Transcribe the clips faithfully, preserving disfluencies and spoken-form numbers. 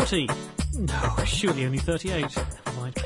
forty. No, surely only thirty-eight. Never mind.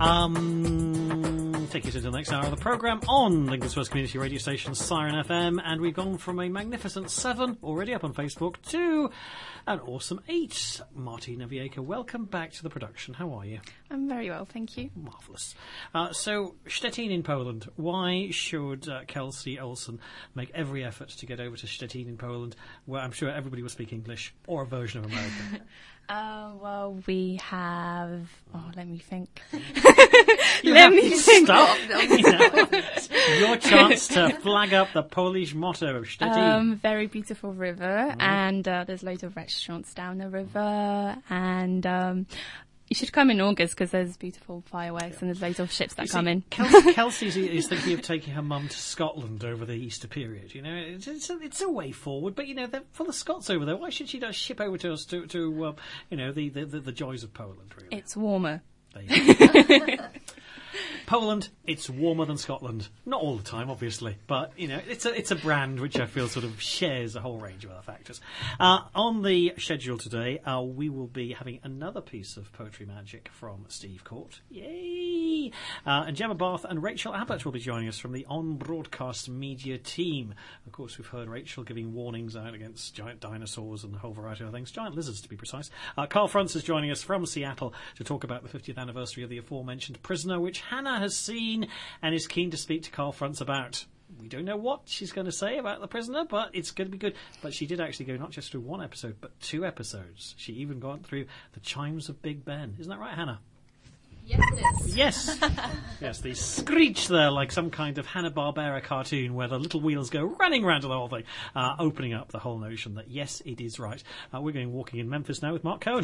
Um, take you to the next hour of the programme on Lincoln's first community radio station, Siren F M, and we've gone from a magnificent seven, already up on Facebook, to an awesome eight. Martina Vieka, welcome back to the production. How are you? I'm very well, thank you. Marvellous. Uh, so, Szczecin in Poland. Why should uh, Kelsey Olsen make every effort to get over to Szczecin in Poland, where I'm sure everybody will speak English, or a version of American? Uh, well, we have... Oh, let me think. You let have me think. Stop. You know, your chance to flag up the Polish motto of Szczecin. Um, very beautiful river, Mm. and uh, there's loads of restaurants down the river, and... Um, you should come in August because there's beautiful fireworks yeah. and there's loads of ships that you come see, in. Kelsey, Kelsey is thinking of taking her mum to Scotland over the Easter period. You know, it's, it's, a, it's a way forward, but you know, for the Scots over there, why should she not ship over to us to, to um, you know, the, the, the, the joys of Poland? Really, it's warmer. There you go. Poland, it's warmer than Scotland. Not all the time, obviously, but, you know, it's a it's a brand which I feel sort of shares a whole range of other factors. Uh, on the schedule today, uh, we will be having another piece of poetry magic from Steve Court. Yay! Uh, and Gemma Bath and Rachel Abbott will be joining us from the on-broadcast media team. Of course, we've heard Rachel giving warnings out against giant dinosaurs and a whole variety of things. Giant lizards, to be precise. Uh, Carl Frantz is joining us from Seattle to talk about the fiftieth anniversary of the aforementioned Prisoner, which Hannah has seen and is keen to speak to Carl Frantz about. We don't know what she's going to say about The Prisoner, but it's going to be good. But she did actually go not just through one episode, but two episodes. She even got through The Chimes of Big Ben. Isn't that right, Hannah? Yes, it is. Yes. Yes, they screech there like some kind of Hanna-Barbera cartoon where the little wheels go running round the whole thing, uh, opening up the whole notion that, yes, it is right. Uh, we're going walking in Memphis now with Mark Cohen.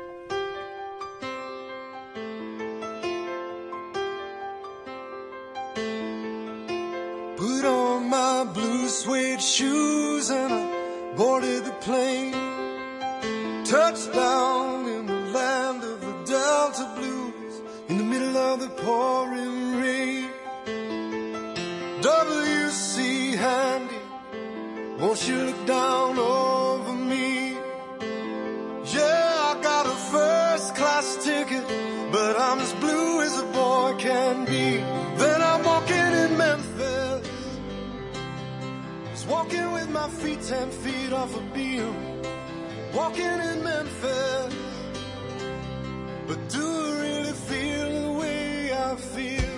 Put on my blue suede shoes and I boarded the plane. Touchdown in the land of the Delta Blues, in the middle of the pouring rain. W C Handy, won't you look down over me? Yeah, I got a first class ticket, but I'm as blue as a boy can be. Then I'm walking in Memphis, walking with my feet ten feet off a beam. Walking in Memphis, but do I really feel the way I feel?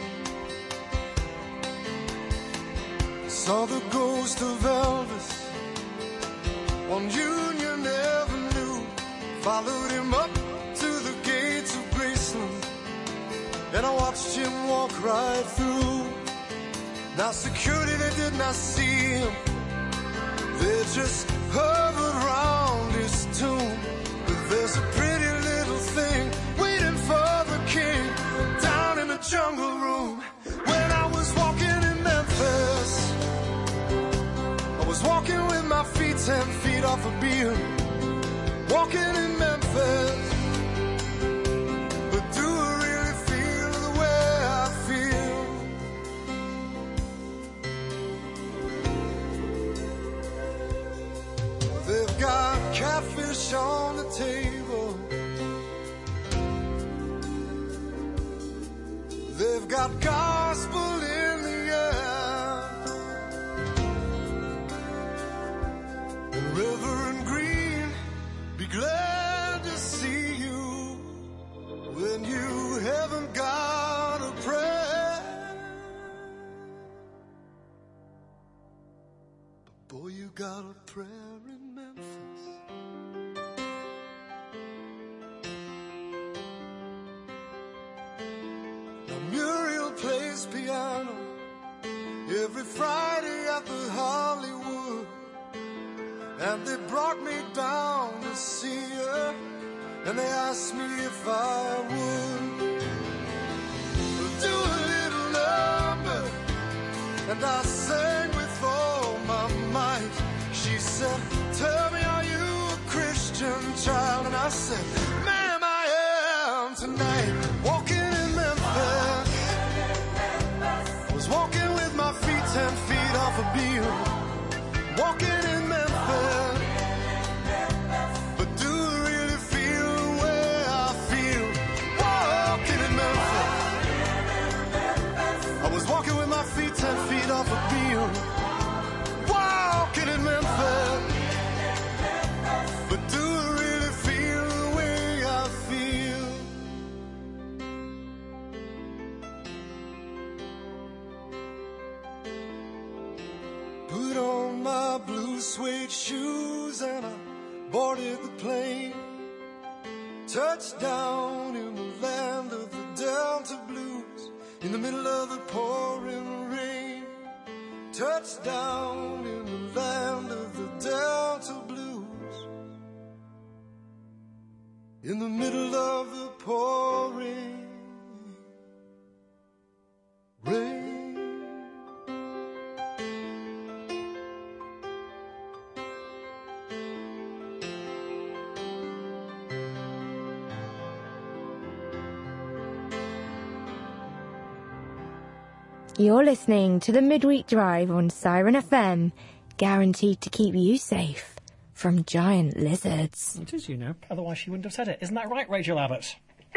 Saw the ghost of Elvis on Union Avenue. Followed him up to the gates of Graceland, and I watched him walk right through. Now security, they did not see him, they just hovered around his tomb. But there's a pretty little thing waiting for the king down in the jungle room. When I was walking in Memphis, I was walking with my feet ten feet off a beam. Walking in Memphis, but do I really feel the way I feel? They've got catfish on the table, they've got gospel in the air, and Reverend Green, be glad to see you when you haven't got a prayer. But boy, you got a prayer in Memphis. Now Muriel plays piano every Friday at the Hollywood, and they brought me down to see her, and they asked me if I would do a little number, and I sang with all my might. She said, tell me, are you a Christian child? And I said, ma'am, I am tonight. Walking in Memphis, I was walking with my feet ten feet off a beam. Walking in Memphis, but do I really feel ten feet off a beam, walking in Memphis. But do I really feel the way I feel? Put on my blue suede shoes and I boarded the plane. Touchdown in the land of the Delta Blues, in the middle of the pouring rain. Touchdown in the land of the Delta Blues, in the middle of the pouring rain. You're listening to the Midweek Drive on Siren F M, guaranteed to keep you safe from giant lizards. It is, you know. Otherwise she wouldn't have said it. Isn't that right, Rachel Abbott?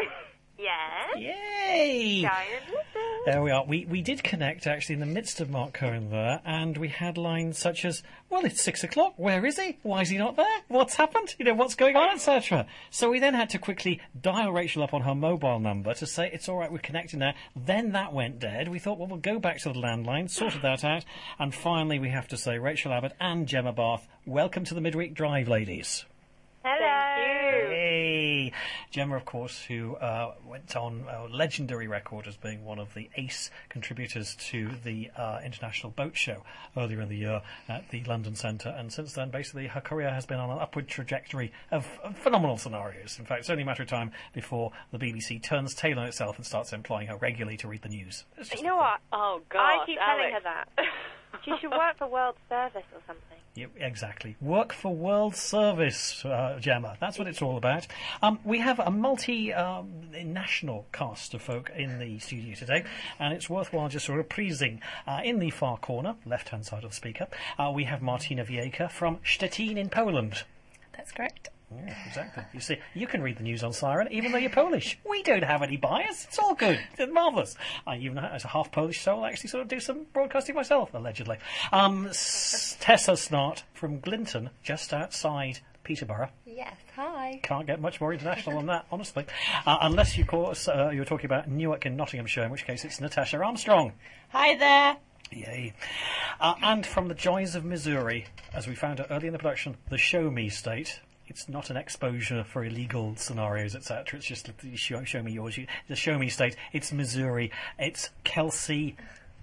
Yes. Yay! Giant lizard. There we are. We we did connect, actually, in the midst of Mark Cohen there, and we had lines such as, well, it's six o'clock. Where is he? Why is he not there? What's happened? You know, what's going on, et cetera. So we then had to quickly dial Rachel up on her mobile number to say, it's all right, we're connecting now. Then that went dead. We thought, well, we'll go back to the landline, sorted that out, and finally we have to say, Rachel Abbott and Gemma Bath, welcome to the Midweek Drive, ladies. Hello. Thank you. Hey, Gemma, of course, who uh, went on a legendary record as being one of the ace contributors to the uh, International Boat Show earlier in the year at the London Centre, and since then, basically, her career has been on an upward trajectory of, of phenomenal scenarios. In fact, it's only a matter of time before the B B C turns tail on itself and starts employing her regularly to read the news. You know what? Oh, God. I keep telling Alex. her that. She should work for World Service or something. Yeah, exactly. Work for World Service, uh, Gemma. That's what it's all about. Um, we have a multi-national um, cast of folk in the studio today, and it's worthwhile just sort of pleasing. Uh, in the far corner, left-hand side of the speaker, uh, we have Martina Wiejka from Szczecin in Poland. That's correct. Yeah, exactly. You see, you can read the news on Siren, even though you're Polish. We don't have any bias. It's all good. It's marvellous. I even, as a half Polish soul, actually sort of do some broadcasting myself, allegedly. Um, S- Tessa Snart from Glinton, just outside Peterborough. Yes, hi. Can't get much more international than that, honestly. Uh, unless, you, of course, uh, you're talking about Newark in Nottinghamshire, in which case it's Natasha Armstrong. Hi there. Yay. Uh, and from the joys of Missouri, as we found out early in the production, the Show Me state. It's not an exposure for illegal scenarios, et cetera. It's just the show, show me yours. You, the Show Me state. It's Missouri. It's Kelsey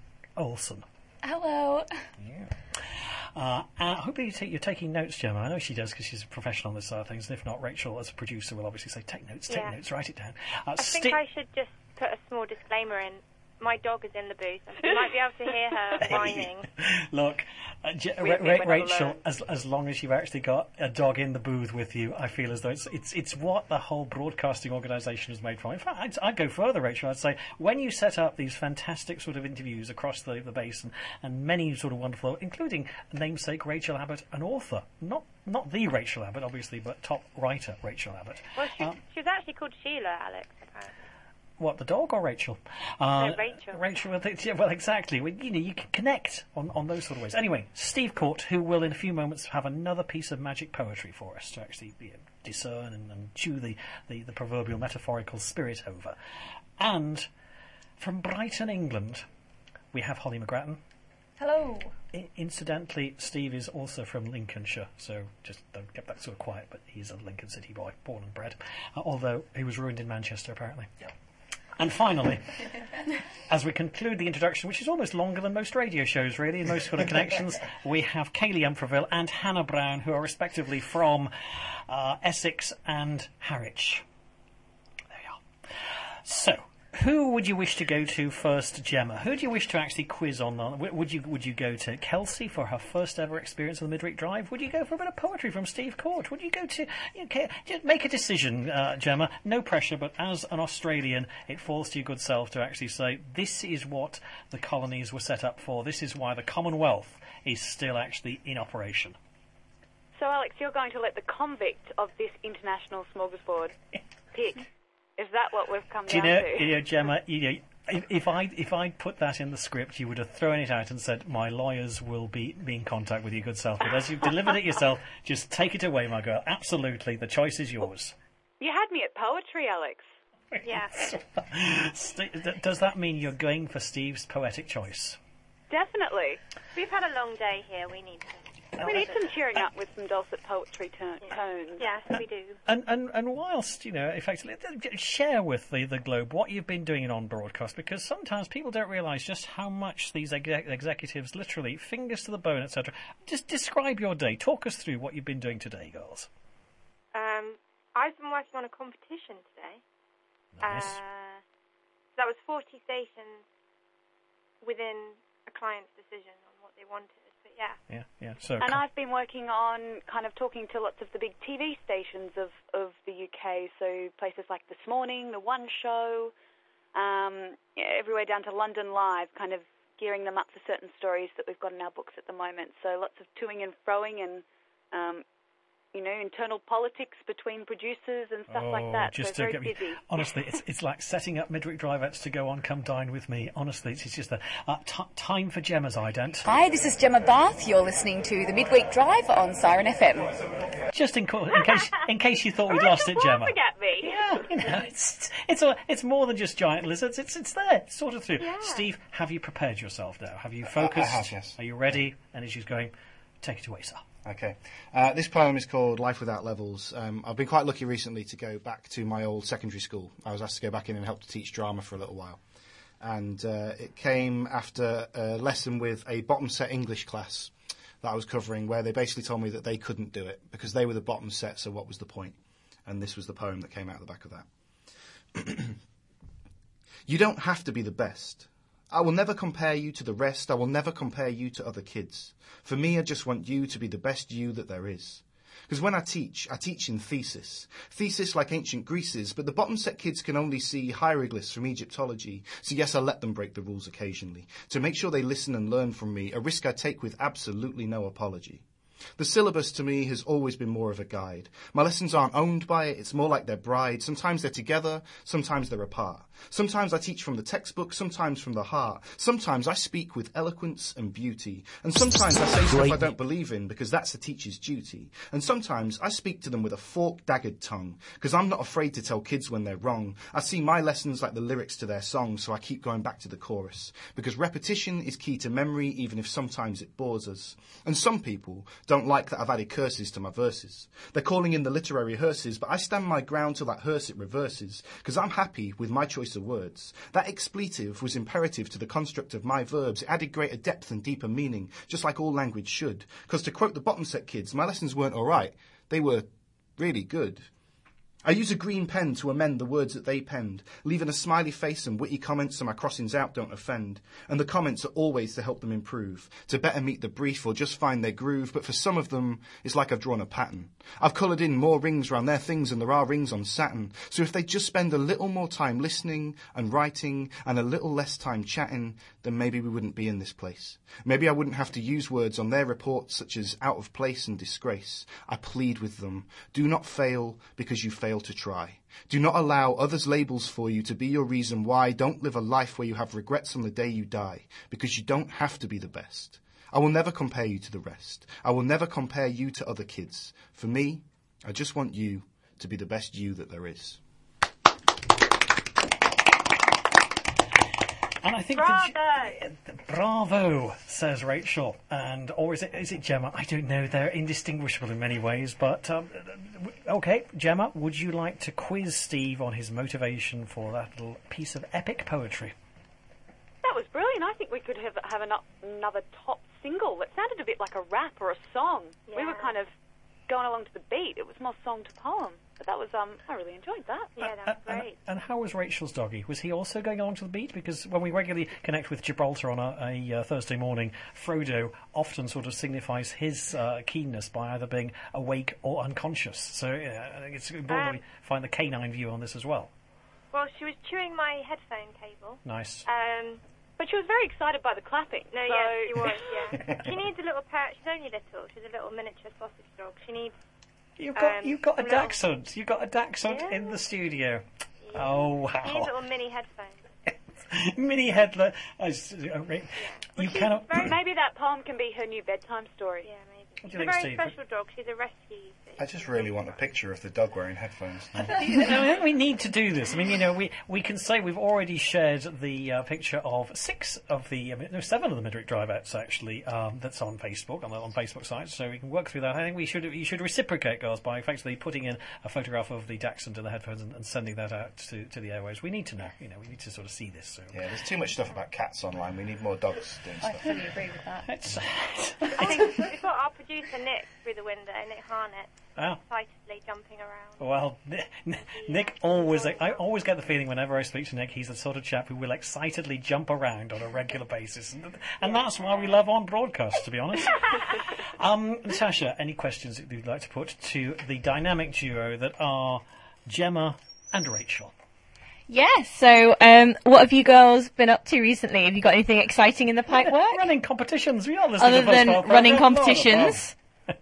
Olsen. Hello. Yeah. Uh, and I hope you take, you're taking notes, Gemma. I know she does because she's a professional on this side of things. And if not, Rachel, as a producer, will obviously say, take notes, take Yeah. notes, write it down. Uh, I think sti- I should just put a small disclaimer in. My dog is in the booth. You might be able to hear her whining. Look, uh, J- We- Ra- we- we're Ra- not Rachel, alone. as as long as you've actually got a dog in the booth with you, I feel as though it's it's it's what the whole broadcasting organisation is made from. In fact, I'd, I'd go further, Rachel. I'd say when you set up these fantastic sort of interviews across the, the basin, and many sort of wonderful, including namesake Rachel Abbott, an author, not not the Rachel Abbott, obviously, but top writer Rachel Abbott. Well, she, Uh, she was actually called Sheila, Alex, apparently. What, the dog or Rachel? Uh, No, Rachel. Rachel, well, th- yeah, well, exactly. Well, you know, you can connect on, on those sort of ways. Anyway, Steve Court, who will in a few moments have another piece of magic poetry for us to actually you know, discern and, and chew the, the, the proverbial metaphorical spirit over. And from Brighton, England, we have Holly McGrattan. Hello. I- incidentally, Steve is also from Lincolnshire, so just don't get that sort of quiet, but he's a Lincoln City boy, born and bred. Uh, although he was ruined in Manchester, apparently. And finally, as we conclude the introduction, which is almost longer than most radio shows, really, in most sort of connections, we have Kaylee Umfreville and Hannah Brown, who are respectively from uh, Essex and Harwich. There you are. So, who would you wish to go to first, Gemma? Who do you wish to actually quiz on? on- Would you would you go to Kelsey for her first ever experience of the Midweek Drive? Would you go for a bit of poetry from Steve Court? Would you go to... Okay, just make a decision, uh, Gemma. No pressure, but as an Australian, it falls to your good self to actually say, this is what the colonies were set up for. This is why the Commonwealth is still actually in operation. So, Alex, you're going to let the convict of this international smorgasbord pick. Is that what we've come Do you down know, to? you know, Gemma, you know, if, if I if I'd put that in the script, you would have thrown it out and said, "My lawyers will be, be in contact with you, good self." But as you've delivered it yourself, just take it away, my girl. Absolutely, the choice is yours. You had me at poetry, Alex. Yeah. St- does that mean you're going for Steve's poetic choice? Definitely. We've had a long day here. We need to. We need some cheering up with some dulcet poetry turn- tones. Yes, we do. And, and and whilst, you know, effectively, share with the, the Globe what you've been doing on broadcast, because sometimes people don't realise just how much these ex- executives literally, fingers to the bone, et cetera. Just describe your day. Talk us through what you've been doing today, girls. Um, I've been working on a competition today. Nice. Uh, that was forty stations within a client's decision on what they wanted. But yeah. Yeah, yeah. So. And I've been working on kind of talking to lots of the big T V stations of, of the U K, so places like This Morning, The One Show, um, yeah, everywhere down to London Live, kind of gearing them up for certain stories that we've got in our books at the moment. So lots of toing and froing and, um, you know, internal politics between producers and stuff oh, like that. Just so to very get me, busy. honestly, it's it's like setting up Midweek Drive-outs to go on Come Dine With Me. Honestly, it's, it's just the uh, t- time for Gemma's ident. Hi, this is Gemma Bath. You're listening to the Midweek Drive on Siren F M. Just in, co- in case in case you thought we'd lost it, Gemma. Forget me. Yeah, you know, it's it's a, it's more than just giant lizards. It's it's there, it's sorted through. Yeah. Steve, have you prepared yourself now? Have you focused? I have, yes. Are you ready? And as she's going, take it away, sir. Okay. Uh, this poem is called Life Without Levels. Um, I've been quite lucky recently to go back to my old secondary school. I was asked to go back in and help to teach drama for a little while. And uh, it came after a lesson with a bottom set English class that I was covering, where they basically told me that they couldn't do it because they were the bottom set, so what was the point? And this was the poem that came out of the back of that. You don't have to be the best. I will never compare you to the rest. I will never compare you to other kids. For me, I just want you to be the best you that there is. Because when I teach, I teach in thesis. Thesis like ancient Greece's, but the bottom set kids can only see hieroglyphs from Egyptology. So yes, I let them break the rules occasionally. To make sure they listen and learn from me, a risk I take with absolutely no apology. The syllabus to me has always been more of a guide. My lessons aren't owned by it, it's more like their bride. Sometimes they're together, sometimes they're apart. Sometimes I teach from the textbook, sometimes from the heart. Sometimes I speak with eloquence and beauty. And sometimes I say stuff I don't believe in because that's the teacher's duty. And sometimes I speak to them with a forked, daggered tongue because I'm not afraid to tell kids when they're wrong. I see my lessons like the lyrics to their songs, so I keep going back to the chorus. Because repetition is key to memory, even if sometimes it bores us. And some people don't like that I've added curses to my verses. They're calling in the literary hearses, but I stand my ground till that hearse it reverses, because I'm happy with my choice of words. That expletive was imperative to the construct of my verbs. It added greater depth and deeper meaning, just like all language should. Because to quote the bottom set kids, my lessons weren't alright, they were really good. I use a green pen to amend the words that they penned, leaving a smiley face and witty comments so my crossings out don't offend. And the comments are always to help them improve, to better meet the brief or just find their groove, but for some of them, it's like I've drawn a pattern. I've coloured in more rings round their things than there are rings on Saturn, so if they just spend a little more time listening and writing and a little less time chatting, then maybe we wouldn't be in this place. Maybe I wouldn't have to use words on their reports such as out of place and disgrace. I plead with them, do not fail because you fail to try. Do not allow others' labels for you to be your reason why. Don't live a life where you have regrets on the day you die, because you don't have to be the best. I will never compare you to the rest. I will never compare you to other kids. For me, I just want you to be the best you that there is. And I think Bravo! that, bravo, says Rachel, and or is it is it Gemma? I don't know. They're indistinguishable in many ways. But um, okay, Gemma, would you like to quiz Steve on his motivation for that little piece of epic poetry? That was brilliant. I think we could have have an, another top single that sounded a bit like a rap or a song. Yeah. We were kind of going along to the beat. It was more song to poem. But that was, um, I really enjoyed that. Yeah, that was And, great. and how was Rachel's doggy? Was he also going along to the beat? Because when we regularly connect with Gibraltar on a, a uh, Thursday morning, Frodo often sort of signifies his uh, keenness by either being awake or unconscious. So uh, I think it's important Um, that we find the canine view on this as well. Well, she was chewing my headphone cable. Nice. Um, But she was very excited by the clapping. no, so... yes, she was, yeah. She needs a little parrot. She's only little. She's a little miniature sausage dog. She needs... You've got Um, you've got a some little- dachshund. You've got a dachshund Yeah. in the studio. Oh She needs wow! little mini headphones. Mini headlet. Uh, s- uh, ra- you cannot. Maybe that poem can be her new bedtime story. Yeah, maybe. What She's do you a think, very Steve? special dog. She's a rescue. So I just really want a picture of the dog wearing headphones. I think we need to do this. I mean, you know, we, we can say we've already shared the uh, picture of six of the, uh, no, seven of the Midweek Drive outs actually, um, that's on Facebook, on the on Facebook site, so we can work through that. I think we should you should reciprocate, guys, by effectively putting in a photograph of the Dachshund and the headphones and, and sending that out to, to the airwaves. We need to know, you know, we need to sort of see this. So. Yeah, there's too much stuff about cats online. We need more dogs doing I stuff. fully agree with that. It's, I think we've got our producer Nick through the window, Nick Harnett, oh. excitedly jumping around. Well, Nick, Nick always, I always get the feeling whenever I speak to Nick, he's the sort of chap who will excitedly jump around on a regular basis. And, and that's why we love on broadcast, to be honest. um, Natasha, any questions that you'd like to put to the dynamic duo that are Gemma and Rachel? Yes, so um, what have you girls been up to recently? Have you got anything exciting in the pipe work? Running competitions, we are listening Other to the first than part of running the program. competitions?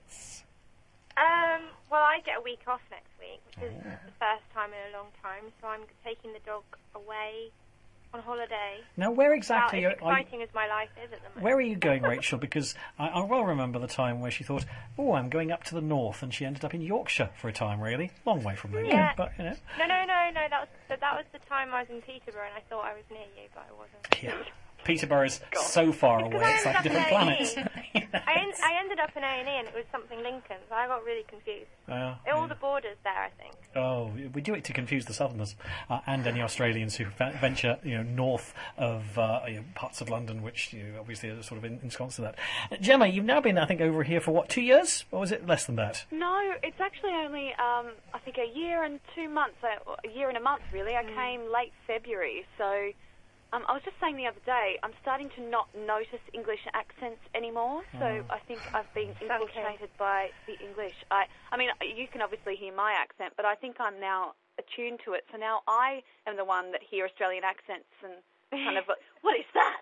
Um, well, I get a week off next week, which is the first time in a long time, so I'm taking the dog away on holiday. Now, where exactly well, as are, are you, exciting as my life is at the moment. where are you going, Rachel? Because I, I well remember the time where she thought, oh, I'm going up to the north, and she ended up in Yorkshire for a time, really. Long way from Lincoln, Yeah. but, you know. No, no, no, no, that was, so that was the time I was in Peterborough, and I thought I was near you, but I wasn't. Yeah. Peterborough's so far away, it's like different planets. I, en- I ended up in A and E, and it was something Lincoln, so I got really confused. Uh, All the borders there, I think. Oh, we do it to confuse the Southerners uh, and any Australians who ve- venture, you know, north of uh, you know, parts of London, which you know, obviously are sort of in, ensconced in that. Uh, Gemma, you've now been, I think, over here for what, two years, or was it less than that? No, it's actually only, um, I think, a year and two months, uh, a year and a month, really. I came late February, so um, I was just saying the other day, I'm starting to not notice English accents anymore, so Oh. I think I've been infiltrated by the English. I, I mean, you can obviously hear my accent, but I think I'm now attuned to it, so now I am the one that hear Australian accents and kind of, what is that?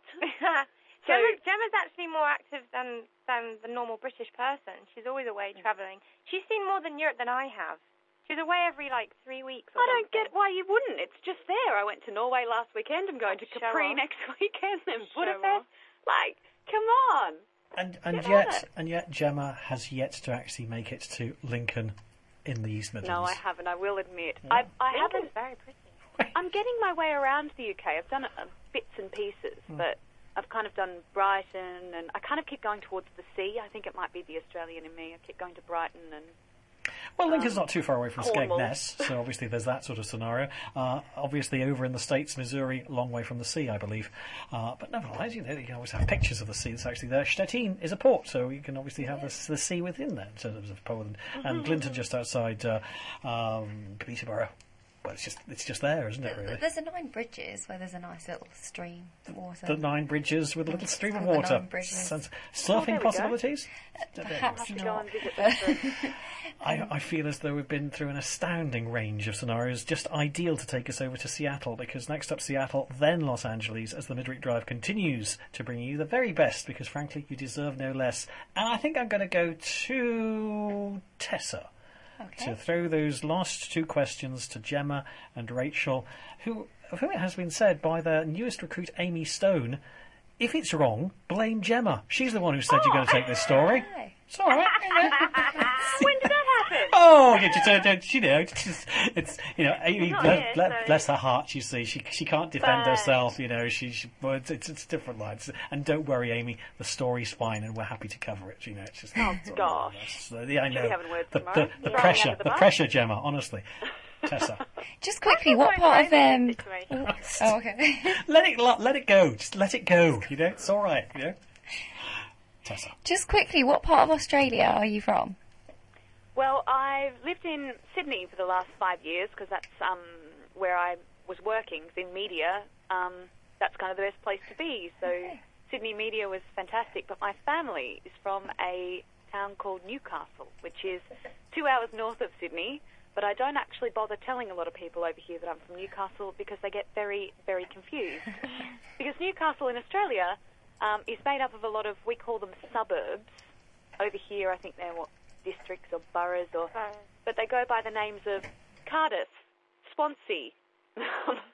So- Gemma, Gemma's actually more active than, than the normal British person. She's always away travelling. She's seen more than Europe than I have. She's away every, like, three weeks or I don't something. get why you wouldn't. It's just there. I went to Norway last weekend. I'm going to Show Capri off. next weekend, then Show Budapest. off. Like, come on. And and Get on yet, it. and yet, Gemma has yet to actually make it to Lincoln in the East Midlands. No, I haven't. I will admit. I, I haven't. Lincoln's very pretty. I'm getting my way around the U K. I've done uh, bits and pieces, but I've kind of done Brighton, and I kind of keep going towards the sea. I think it might be the Australian in me. I keep going to Brighton and. Well, Lincoln's not too far away from Cornwall. Skegness, so obviously there's that sort of scenario. Uh, obviously, over in the States, Missouri, long way from the sea, I believe. Uh, but nevertheless, you know, you can always have pictures of the sea that's actually there. Stettin is a port, so you can obviously have the, the sea within that in terms of Poland. And Clinton just outside uh, um, Peterborough. Well, it's just it's just there, isn't it, really? There's a Nine Bridges where there's a nice little stream of water. The nine bridges with a little stream of called the water. Nine Bridges. Sounds- Oh, surfing there we go. possibilities? Perhaps Have to go not. and visit that. I, I feel as though we've been through an astounding range of scenarios, just ideal to take us over to Seattle, because next up Seattle, then Los Angeles, as the Midweek Drive continues to bring you the very best, because frankly, you deserve no less. And I think I'm going to go to Tessa. Okay. To throw those last two questions to Gemma and Rachel, who, of whom it has been said by their newest recruit, Amy Stone, if it's wrong, blame Gemma. She's the one who said you're going to take this story. Hi. It's all right. When did that happen? Oh, you just, uh, you know, it's, just, it's you know, Amy, not bless, here, bless, so- bless her heart. You see, she she can't defend But- herself. You know, she, she well, it's, it's it's different lines. And don't worry, Amy, the story's fine, and we're happy to cover it. You know, it's just Oh, gosh. So, yeah, I Should we know having words the, tomorrow? the, the Throwing pressure, under the the bus? pressure, Gemma. Honestly, Tessa, Just quickly, I'm what quite part of fine um? in this situation. Oh, okay. let it lo- let it go. Just let it go. You know, it's all right. You know, Tessa. Just quickly, what part of Australia are you from? Well, I've lived in Sydney for the last five years because that's um, where I was working in media. Um, that's kind of the best place to be. So Sydney media was fantastic. But my family is from a town called Newcastle, which is two hours north of Sydney. But I don't actually bother telling a lot of people over here that I'm from Newcastle because they get very, very confused. Because Newcastle in Australia um, is made up of a lot of, we call them suburbs. Over here, I think they're what, districts or boroughs, or but they go by the names of Cardiff, Swansea.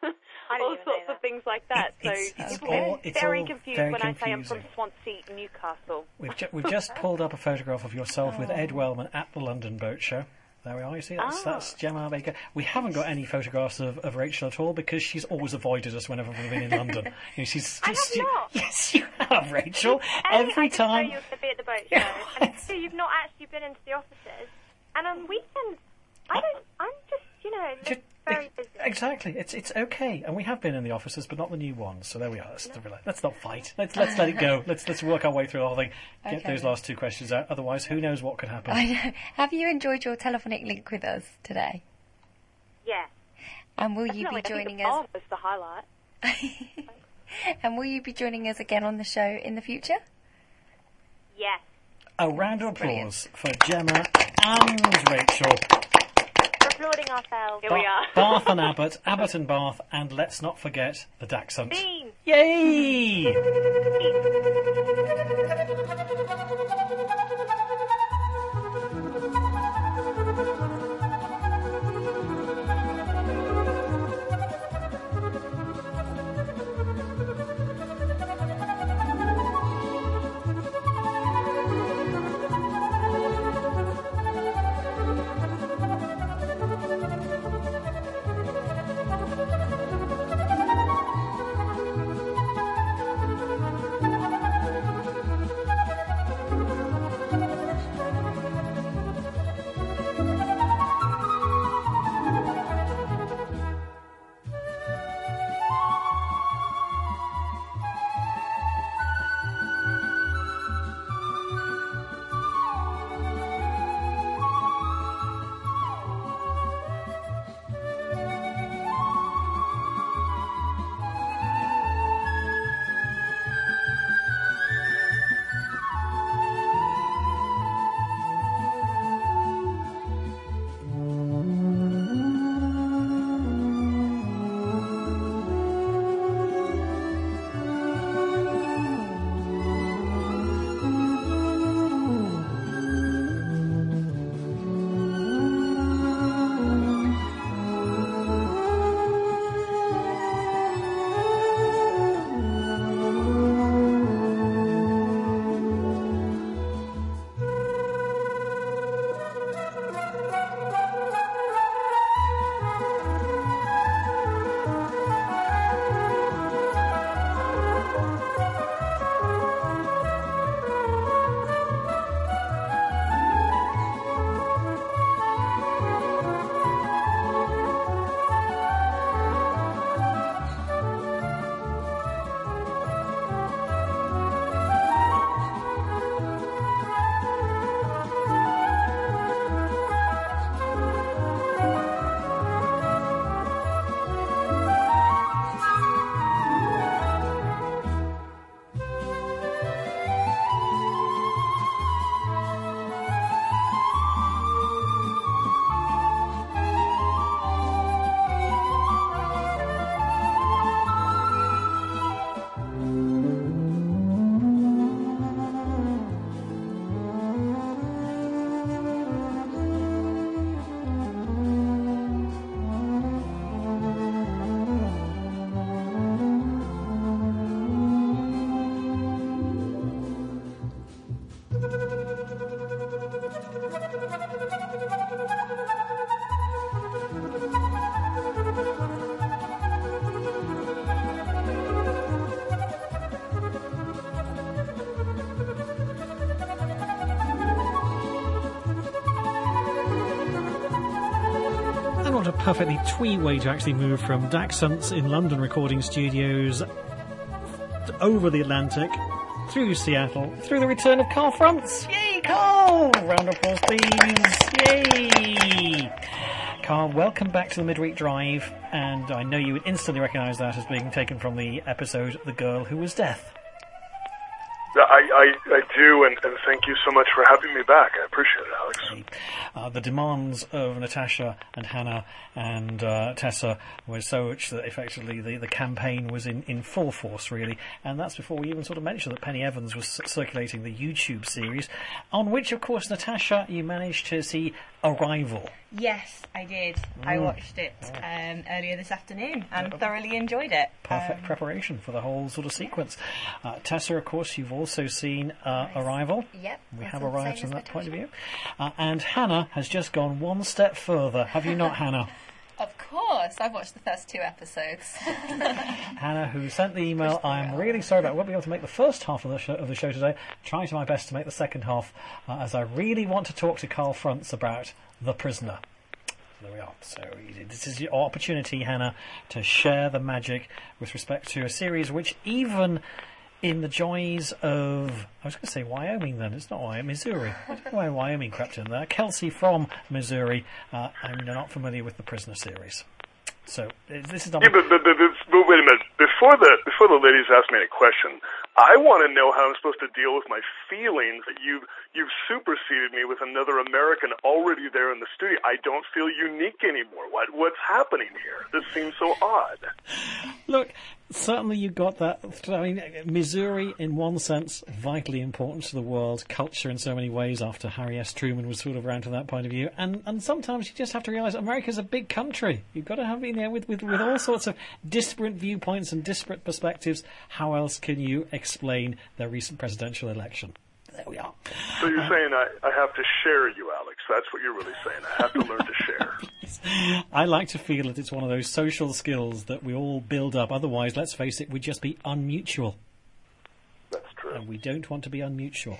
didn't all even sorts know that. of things like that. It- it's- so it's people all- get it's very all confused very when I say I'm from confusing. Swansea, Newcastle. We've, ju- we've just pulled up a photograph of yourself with Oh. Ed Wellman at the London Boat Show. There we are, you see, that's, Ah. that's Gemma Baker. We haven't got any photographs of, of Rachel at all because she's always avoided us whenever we've been in London. You know, she's I have just, you- not. yes, you have, Rachel. A, Every I didn't time. know you were going to be at the boat show. Yeah, And it's- two, you've not actually been into the offices. And on weekends, I don't, I'm just, you know, Ju- very busy. Exactly, it's it's okay, and we have been in the offices, but not the new ones. So there we are. Let's, let's not fight. Let's let's let it go. Let's let's work our way through the whole thing. Get Okay. those last two questions out. Otherwise, who knows what could happen? I know. Have you enjoyed your telephonic link with us today? Yeah. And will you Definitely, be I think joining the us? poem was the highlight. And will you be joining us again on the show in the future? Yes. A round of Brilliant. applause for Gemma and Rachel. We're applauding ourselves. Here we are. Bath and Abbott, Abbott and Bath, and let's not forget the Dachshund. Bean. Yay! And what a perfectly twee way to actually move from Dachshunds in London recording studios over the Atlantic, through Seattle, through the return of Carl Frantz. Yay, Carl! Round of applause, please. Yay! Carl, welcome back to the Midweek Drive, and I know you would instantly recognise that as being taken from the episode The Girl Who Was Death. I, I, I do, and, and thank you so much for having me back. I appreciate it, Alex. Uh, the demands of Natasha and Hannah and uh, Tessa were so much that effectively the, the campaign was in, in full force, really. And that's before we even sort of mentioned that Penny Evans was circulating the YouTube series, on which, of course, Natasha, you managed to see Arrival. Yes, I did. Mm. I watched it um, earlier this afternoon and thoroughly enjoyed it. Perfect um, preparation for the whole sort of sequence. Uh, Tessa, of course, you've also seen uh, Arrival. Yep. We have arrived from that point of view. Uh, and Hannah has just gone one step further. Have you not, Hannah? Of course. I've watched the first two episodes. Hannah, who sent the email, I'm really sorry, but I won't be able to make the first half of the show, of the show today. Trying to my best to make the second half, uh, as I really want to talk to Carl Frantz about The Prisoner. There we are. So this is your opportunity, Hannah, to share the magic with respect to a series which, even in the joys of, I was going to say Wyoming then, it's not Wyoming, Missouri. I don't know why Wyoming crept in there. Kelsey from Missouri, uh, and you're not familiar with the Prisoner series. So this is not... Yeah, but, but, but, but wait a minute. Before the, before the ladies ask me any question, I want to know how I'm supposed to deal with my feelings that you've, you've superseded me with another American already there in the studio. I don't feel unique anymore. What, what's happening here? This seems so odd. Look, certainly you got that. I mean, Missouri, in one sense, vitally important to the world culture in so many ways after Harry S. Truman was sort of around from that point of view. And and sometimes you just have to realise America's a big country. You've got to have been there with, with, with all sorts of disparate viewpoints and disparate perspectives. How else can you explain their recent presidential election? There we are. So you're uh, saying I, I have to share you, Alex. That's what you're really saying. I have to learn to share. I like to feel that it's one of those social skills that we all build up. Otherwise, let's face it, we'd just be unmutual. That's true. And we don't want to be unmutual.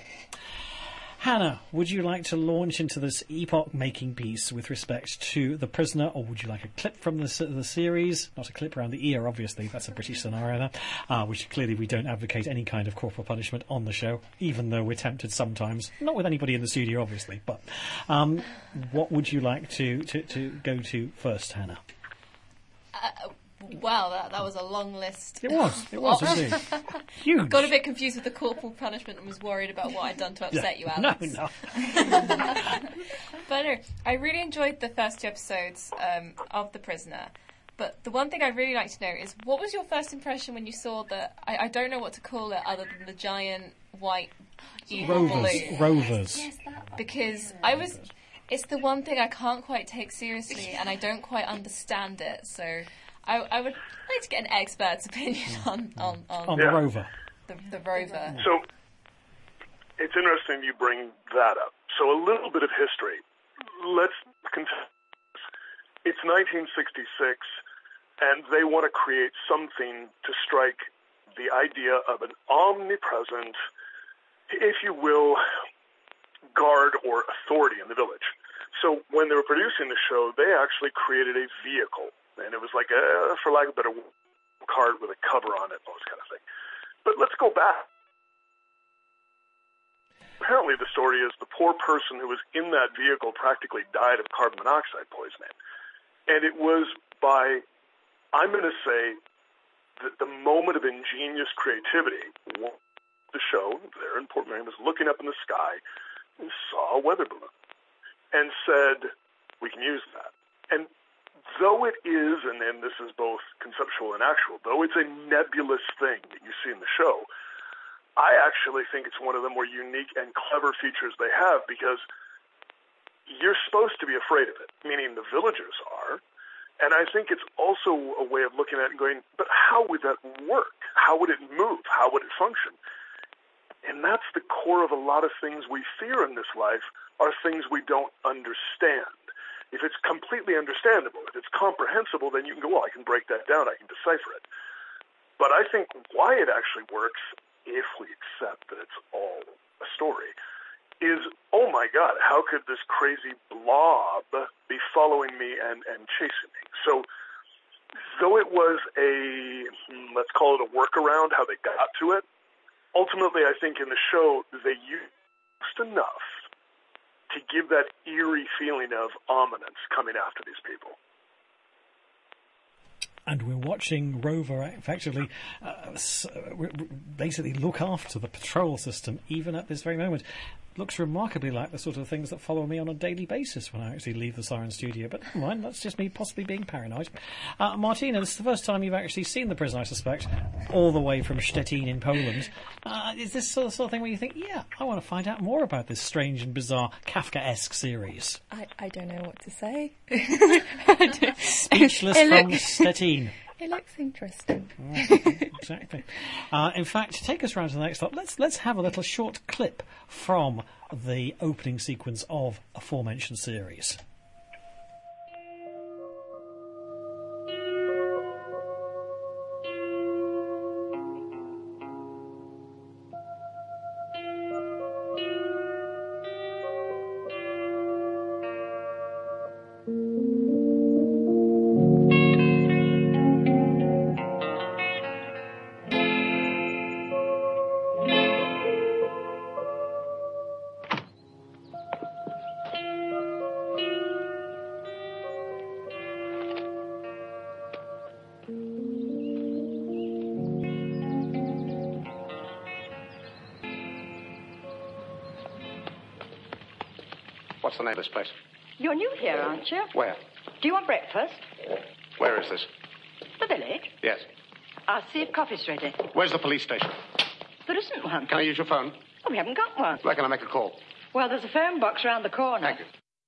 Hannah, would you like to launch into this epoch-making piece with respect to The Prisoner, or would you like a clip from the, the series? Not a clip around the ear, obviously. That's a British scenario there, uh, which clearly we don't advocate any kind of corporal punishment on the show, even though we're tempted sometimes. Not with anybody in the studio, obviously. But um, what would you like to, to, to go to first, Hannah? Uh, Wow, that, that was a long list. It was, it was indeed. Huge. Got a bit confused with the corporal punishment and was worried about what I'd done to upset yeah. you, Alex. No, no. But no, I really enjoyed the first two episodes um, of The Prisoner. But the one thing I'd really like to know is, what was your first impression when you saw the, I, I don't know what to call it other than the giant white evil Rovers. balloon. Rovers. Yes, because I was, it's the one thing I can't quite take seriously and I don't quite understand it, so... I, I would like to get an expert's opinion on on, on, on the yeah. rover. The, the rover. So it's interesting you bring that up. So a little bit of history. Let's continue. It's nineteen sixty-six, and they want to create something to strike the idea of an omnipresent, if you will, guard or authority in the village. So when they were producing the show, they actually created a vehicle. And it was like a, for lack of a better word, cart with a cover on it, all this kind of thing. But let's go back. Apparently the story is the poor person who was in that vehicle practically died of carbon monoxide poisoning. And it was by, I'm going to say, that the moment of ingenious creativity, the show there in Port Marion was looking up in the sky and saw a weather balloon and said, we can use that. And though it is, and, and this is both conceptual and actual, though it's a nebulous thing that you see in the show, I actually think it's one of the more unique and clever features they have, because you're supposed to be afraid of it, meaning the villagers are, and I think it's also a way of looking at it and going, but how would that work? How would it move? How would it function? And that's the core of a lot of things we fear in this life, are things we don't understand. If it's completely understandable, if it's comprehensible, then you can go, well, I can break that down, I can decipher it. But I think why it actually works, if we accept that it's all a story, is, oh my God, how could this crazy blob be following me and, and chasing me? So though it was a, let's call it a workaround, how they got to it, ultimately I think in the show they used enough to give that eerie feeling of ominence coming after these people. and we're watching Rover effectively uh, s- uh, basically look after the patrol system even at this very moment. Looks remarkably like the sort of things that follow me on a daily basis when I actually leave the Siren Studio. But never mind, that's just me possibly being paranoid. Uh, Martina, this is the first time you've actually seen The Prison, I suspect, all the way from Szczecin in Poland. Uh, is this sort of, sort of thing where you think, yeah, I want to find out more about this strange and bizarre Kafka-esque series? I, I don't know what to say. Speechless It from look- Szczecin. It looks interesting. Exactly. Uh, in fact, to take us round to the next stop, let's let's have a little short clip from the opening sequence of aforementioned series. What's the name of this place? You're new here, aren't you? Where? Do you want breakfast? Where is this? The village? Yes. I'll see if coffee's ready. Where's the police station? There isn't one. Can I use your phone? Oh, we haven't got one. Where can I make a call? Well, there's a phone box round the corner. Thank you.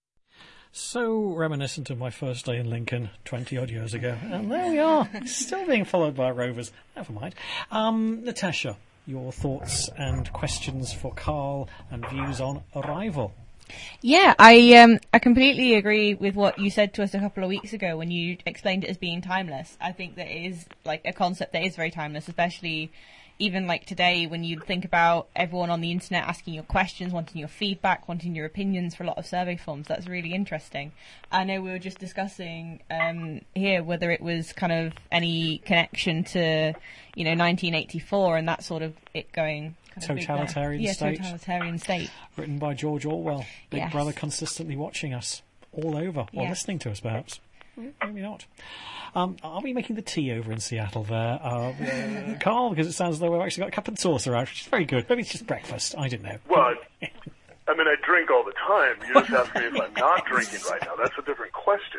So reminiscent of my first day in Lincoln twenty-odd years ago. And there we are, still being followed by Rovers. Never mind. Um, Natasha, your thoughts and questions for Carl and views on Arrival? Yeah, I um I completely agree with what you said to us a couple of weeks ago when you explained it as being timeless. I think that it is like a concept that is very timeless, especially even like today when you think about everyone on the internet asking your questions, wanting your feedback, wanting your opinions for a lot of survey forms. That's really interesting. I know we were just discussing um here whether it was kind of any connection to, you know, nineteen eighty-four and that sort of it going kind of big there. Totalitarian yeah, state. totalitarian state. Written by George Orwell. Big Yes. Brother consistently watching us all over, or Yes. listening to us perhaps. Maybe not. Um, are we making the tea over in Seattle there, uh, uh, Carl? Because it sounds as though we've actually got a cup and saucer out, which is very good. Maybe it's just breakfast. I don't know. Well, I, I mean, I drink all the time. You just ask me if I'm not drinking right now. That's a different question.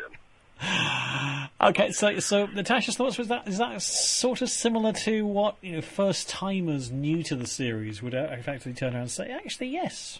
Okay, so so Natasha's thoughts was that is that sort of similar to what, you know, first timers new to the series would uh, effectively turn around and say, actually, yes.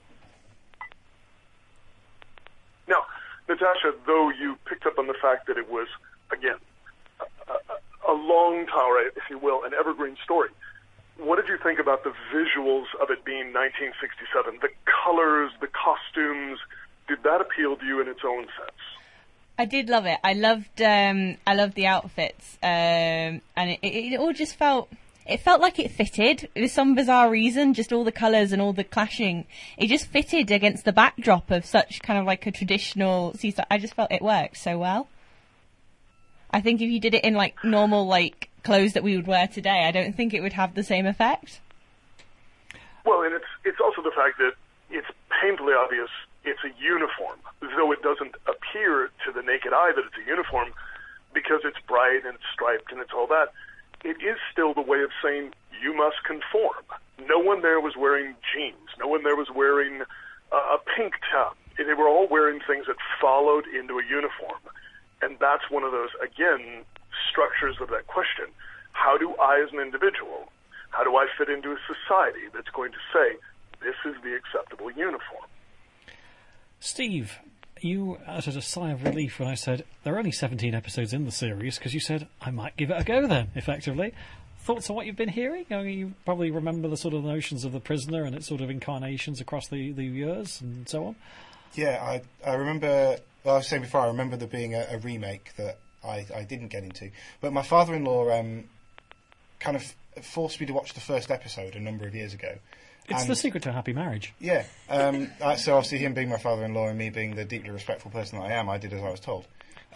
Now, Natasha, though you picked up on the fact that it was, again, a, a, a long tower, if you will, an evergreen story, what did you think about the visuals of it being nineteen sixty-seven? The colors, the costumes, did that appeal to you in its own sense? I did love it. I loved um, I loved the outfits, um, and it, it, it all just felt it felt like it fitted. For some bizarre reason, just all the colours and all the clashing, it just fitted against the backdrop of such kind of like a traditional seaside. I just felt it worked so well. I think if you did it in like normal like clothes that we would wear today, I don't think it would have the same effect. Well, and it's it's also the fact that it's painfully obvious it's a uniform, though it doesn't appear to the naked eye that it's a uniform because it's bright and it's striped and it's all that. It is still the way of saying you must conform. No one there was wearing jeans. No one there was wearing uh, a pink top. They were all wearing things that followed into a uniform. And that's one of those, again, structures of that question. How do I as an individual, how do I fit into a society that's going to say, this is the acceptable uniform? Steve, you uttered a sigh of relief when I said there are only seventeen episodes in the series, because you said I might give it a go then, effectively. Thoughts on what you've been hearing? I mean, you probably remember the sort of notions of The Prisoner and its sort of incarnations across the, the years and so on. Yeah, I I remember, well, I was saying before, I remember there being a, a remake that I, I didn't get into. But my father-in-law um, kind of forced me to watch the first episode a number of years ago. It's And- the secret to a happy marriage. Yeah. Um, uh, so obviously him being my father-in-law and me being the deeply respectful person that I am, I did as I was told.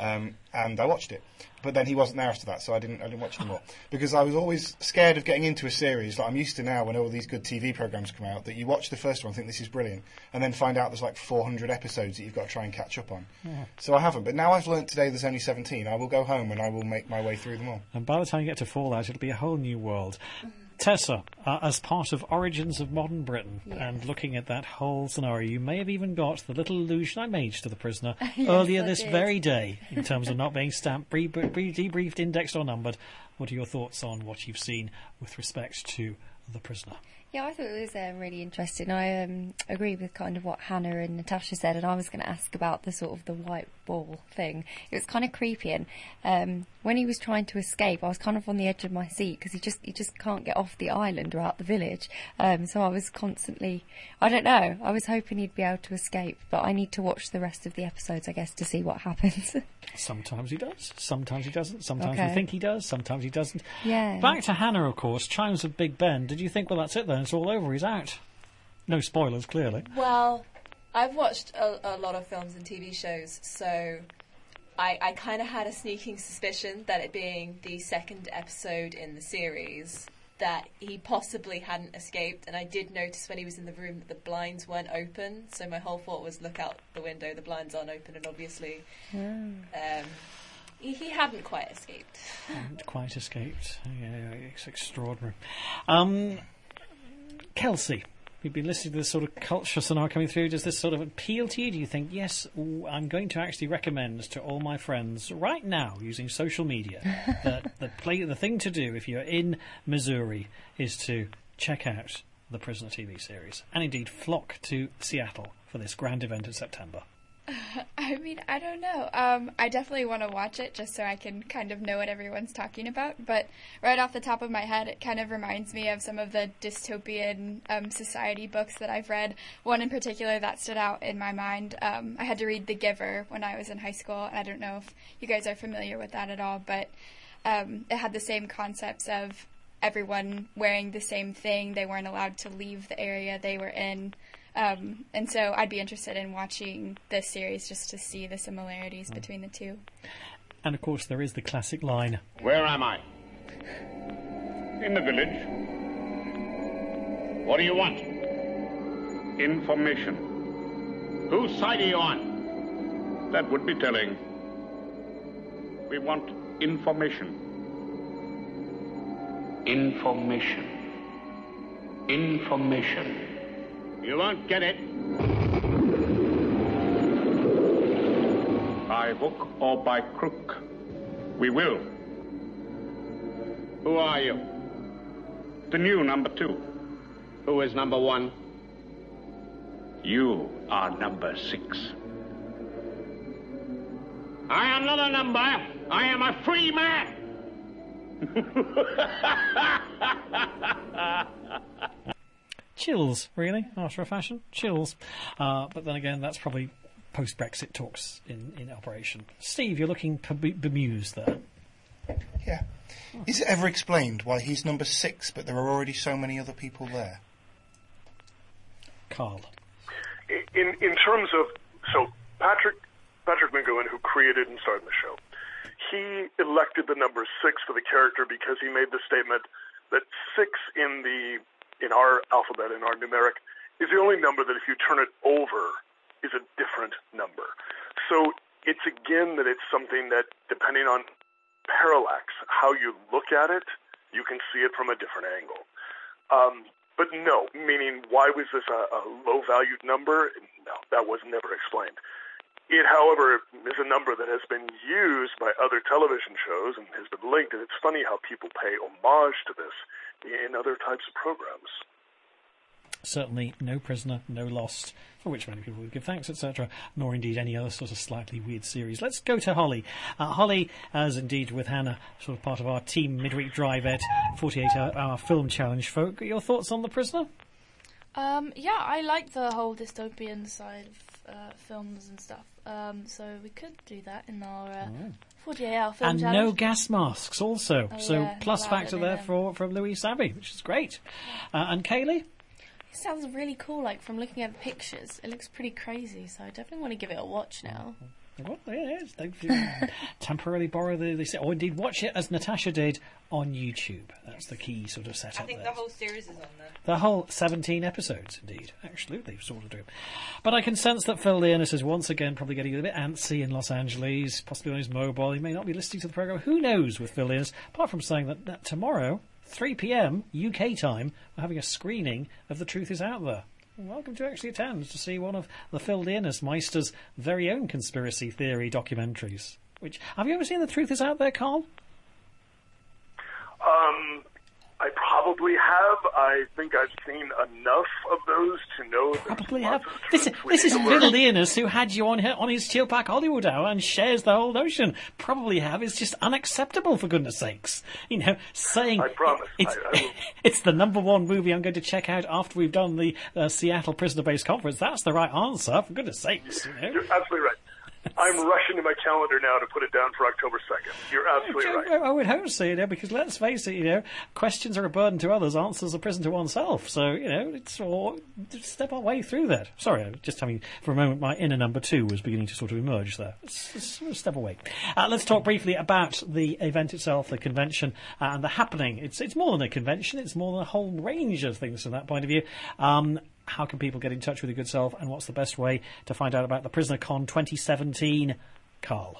Um, and I watched it, but then he wasn't there after that, so I didn't. I didn't watch anymore because I was always scared of getting into a series like I'm used to now. When all these good T V programs come out, that you watch the first one, think this is brilliant, and then find out there's like four hundred episodes that you've got to try and catch up on. Yeah. So I haven't. But now I've learnt today there's only seventeen. I will go home and I will make my way through them all. And by the time you get to Fallout, it'll be a whole new world. Tessa, uh, as part of Origins of Modern Britain, Yes. and looking at that whole scenario, you may have even got the little allusion I made to the prisoner Yes, earlier I this did. very day, in terms of not being stamped, bre- bre- debriefed, indexed or numbered. What are your thoughts on what you've seen with respect to the prisoner? Yeah, I thought it was um, really interesting. I um, agree with kind of what Hannah and Natasha said, and I was going to ask about the sort of the white ball thing. It was kind of creepy, and um, when he was trying to escape, I was kind of on the edge of my seat because he just he just can't get off the island or out the village. Um, so I was constantly, I don't know, I was hoping he'd be able to escape, but I need to watch the rest of the episodes, I guess, to see what happens. Sometimes he does, sometimes he doesn't, sometimes Okay. we think he does, sometimes he doesn't. Yeah. Back to Hannah, of course, Chimes of Big Ben. Did you think, well, that's it then, it's all over, he's out? No spoilers, clearly. Well, I've watched a, a lot of films and T V shows, so I, I kind of had a sneaking suspicion that it being the second episode in the series, that he possibly hadn't escaped. And I did notice when he was in the room that the blinds weren't open, so my whole thought was, look out the window, the blinds aren't open, and obviously um, he, he hadn't quite escaped. Hadn't quite escaped. Yeah, it's extraordinary. Um, Kelsey, you've been listening to this sort of culture scenario coming through. Does this sort of appeal to you? Do you think, yes, ooh, I'm going to actually recommend to all my friends right now using social media that the play, the thing to do if you're in Missouri is to check out the Prisoner T V series and indeed flock to Seattle for this grand event in September? I mean, I don't know. Um, I definitely want to watch it just so I can kind of know what everyone's talking about. But right off the top of my head, it kind of reminds me of some of the dystopian um, society books that I've read. One in particular that stood out in my mind. Um, I had to read The Giver when I was in high school, and I don't know if you guys are familiar with that at all, but um, it had the same concepts of everyone wearing the same thing. They weren't allowed to leave the area they were in. Um, and so I'd be interested in watching this series just to see the similarities Mm. between the two. And of course there is the classic line. Where am I? In the village. What do you want? Information. Whose side are you on? That would be telling. We want information. Information. Information. You won't get it. By hook or by crook, we will. Who are you? The new number two. Who is number one? You are number six. I am not a number. I am a free man. Chills, really, after a fashion. Chills. Uh, but then again, that's probably post-Brexit talks in, in operation. Steve, you're looking be- bemused there. Yeah. Is it ever explained why he's number six, but there are already so many other people there? Carl. In in terms of so Patrick Patrick McGowan, who created and started the show, he elected the number six for the character because he made the statement that six in the in our alphabet, in our numeric, is the only number that if you turn it over is a different number. So it's again that it's something that, depending on parallax, how you look at it, you can see it from a different angle. Um, but no, meaning why was this a, a low-valued number? No, that was never explained. It, however, is a number that has been used by other television shows and has been linked, and it's funny how people pay homage to this in other types of programs. Certainly no Prisoner, no Lost, for which many people would give thanks, et cetera, nor indeed any other sort of slightly weird series. Let's go to Holly. Uh, Holly, as indeed with Hannah, sort of part of our team Midweek Drive at forty-eight hour Film Challenge folk. Your thoughts on The Prisoner? Um, yeah, I like the whole dystopian side of uh, films and stuff. Um, so we could do that in our uh, Oh. forty-eight hour film And challenge. no gas masks also. Oh, so yeah, plus not factor allowed there in them. for from Louise Abbey, which is great. Uh, and Kaylee? It sounds really cool, like from looking at the pictures. It looks pretty crazy, so I definitely want to give it a watch now. Well, yeah, they temporarily borrow the, the or indeed watch it as Natasha did on YouTube. That's the key sort of setup. I think there. the whole series is on there. The whole seventeen episodes, indeed. Absolutely, sort of do. But I can sense that Phil Leonard is once again probably getting a bit antsy in Los Angeles, possibly on his mobile. He may not be listening to the programme. Who knows with Phil Leonard? Apart from saying that, that tomorrow, three p.m. U K time, we're having a screening of The Truth Is Out There. Welcome to actually attend to see one of the Phil Leonard Meister's very own conspiracy theory documentaries. Which have you ever seen The Truth Is Out There, Carl? Um, I probably have. I think I've seen enough of those to know. Probably have. This, this is Phil Leonard, who had you on her, on his Chill Pack Hollywood hour and shares the whole notion. Probably have. It's just unacceptable, for goodness sakes. You know, saying I promise. It's, I, I will. it's the number one movie I'm going to check out after we've done the uh, Seattle prisoner-based conference. That's the right answer, for goodness sakes. You know? You're absolutely right. I'm rushing to my calendar now to put it down for October second. You're absolutely right. I, I would hope so, you know, because let's face it, you know, questions are a burden to others, answers are prison to oneself. So, you know, it's all, step our way through that. Sorry, I'm just having, for a moment, my inner number two was beginning to sort of emerge there. Let's, let's step away. Uh, let's talk briefly about the event itself, the convention, uh, and the happening. It's it's more than a convention, it's more than a whole range of things from that point of view. Um, How can people get in touch with your good self, and what's the best way to find out about the PrisonerCon twenty seventeen, Carl?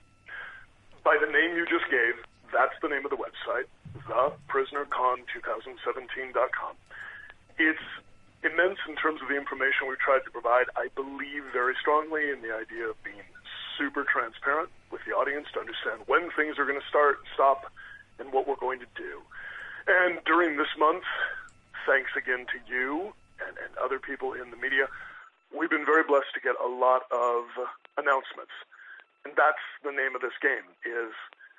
By the name you just gave, that's the name of the website, the prisoner con twenty seventeen dot com. It's immense in terms of the information we've tried to provide. I believe very strongly in the idea of being super transparent with the audience to understand when things are going to start, stop, and what we're going to do. And during this month, thanks again to you And, and other people in the media, we've been very blessed to get a lot of announcements. And that's the name of this game, is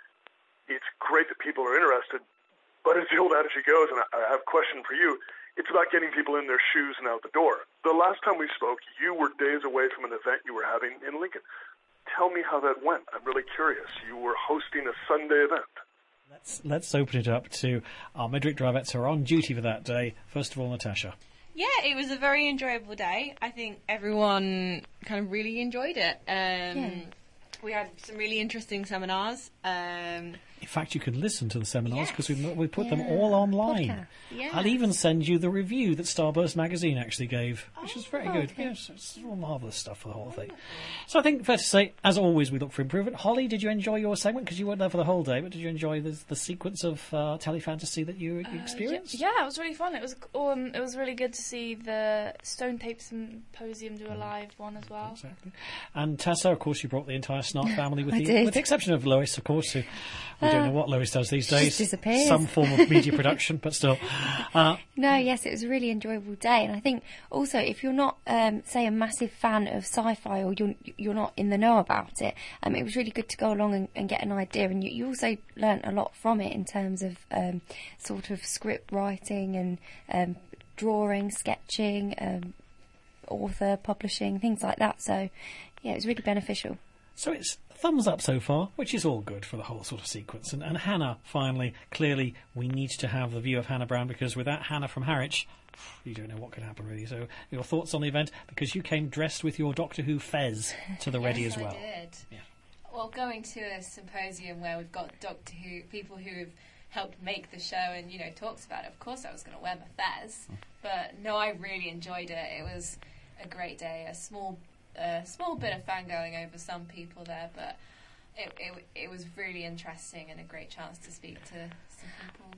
it's great that people are interested, but as the old adage goes, and I have a question for you, it's about getting people in their shoes and out the door. The last time we spoke, you were days away from an event you were having in Lincoln. Tell me how that went. I'm really curious. You were hosting a Sunday event. Let's, let's open it up to our Midweek Drivettes who are on duty for that day. First of all, Natasha. Yeah, it was a very enjoyable day. I think everyone kind of really enjoyed it. Um, Yeah. We had some really interesting seminars. Um, In fact, you can listen to the seminars because Yes. we we put them Yeah. all online. Podcast. Yes. I'll even send you the review that Starburst magazine actually gave, which is very Oh, good. okay. Yes, it's all marvellous stuff for the whole thing. So I think fair to say, as always, we look for improvement. Holly, did you enjoy your segment? Because you weren't there for the whole day, but did you enjoy the, the sequence of uh, telefantasy that you, you experienced? Yeah, it was really fun. It was um, it was really good to see the Stone Tape Symposium do a live one as well. Exactly. And Tessa, of course, you brought the entire Snark family with I you, did. with the exception of Lois, of course, who we Uh, don't know what Lois does these she days. just disappears. Some form of media production, but still. Uh, No, yes, it was a really enjoyable day, and I think also if you're not, um, say, a massive fan of sci-fi or you're you're not in the know about it, um, it was really good to go along and, and get an idea, and you, you also learnt a lot from it in terms of um, sort of script writing and um, drawing, sketching, um, author publishing, things like that. So, yeah, it was really beneficial. So it's thumbs up so far, which is all good for the whole sort of sequence. And, and Hannah, finally, clearly, we need to have the view of Hannah Brown, because without Hannah from Harwich, you don't know what could happen, really. So your thoughts on the event, because you came dressed with your Doctor Who fez to the ready Yes, as well. I did. Yeah. Well, going to a symposium where we've got Doctor Who, people who have helped make the show and, you know, talks about it, of course I was going to wear my fez. But no, I really enjoyed it. It was a great day, a small a small bit of fangirling over some people there, but it, it it was really interesting and a great chance to speak to some people,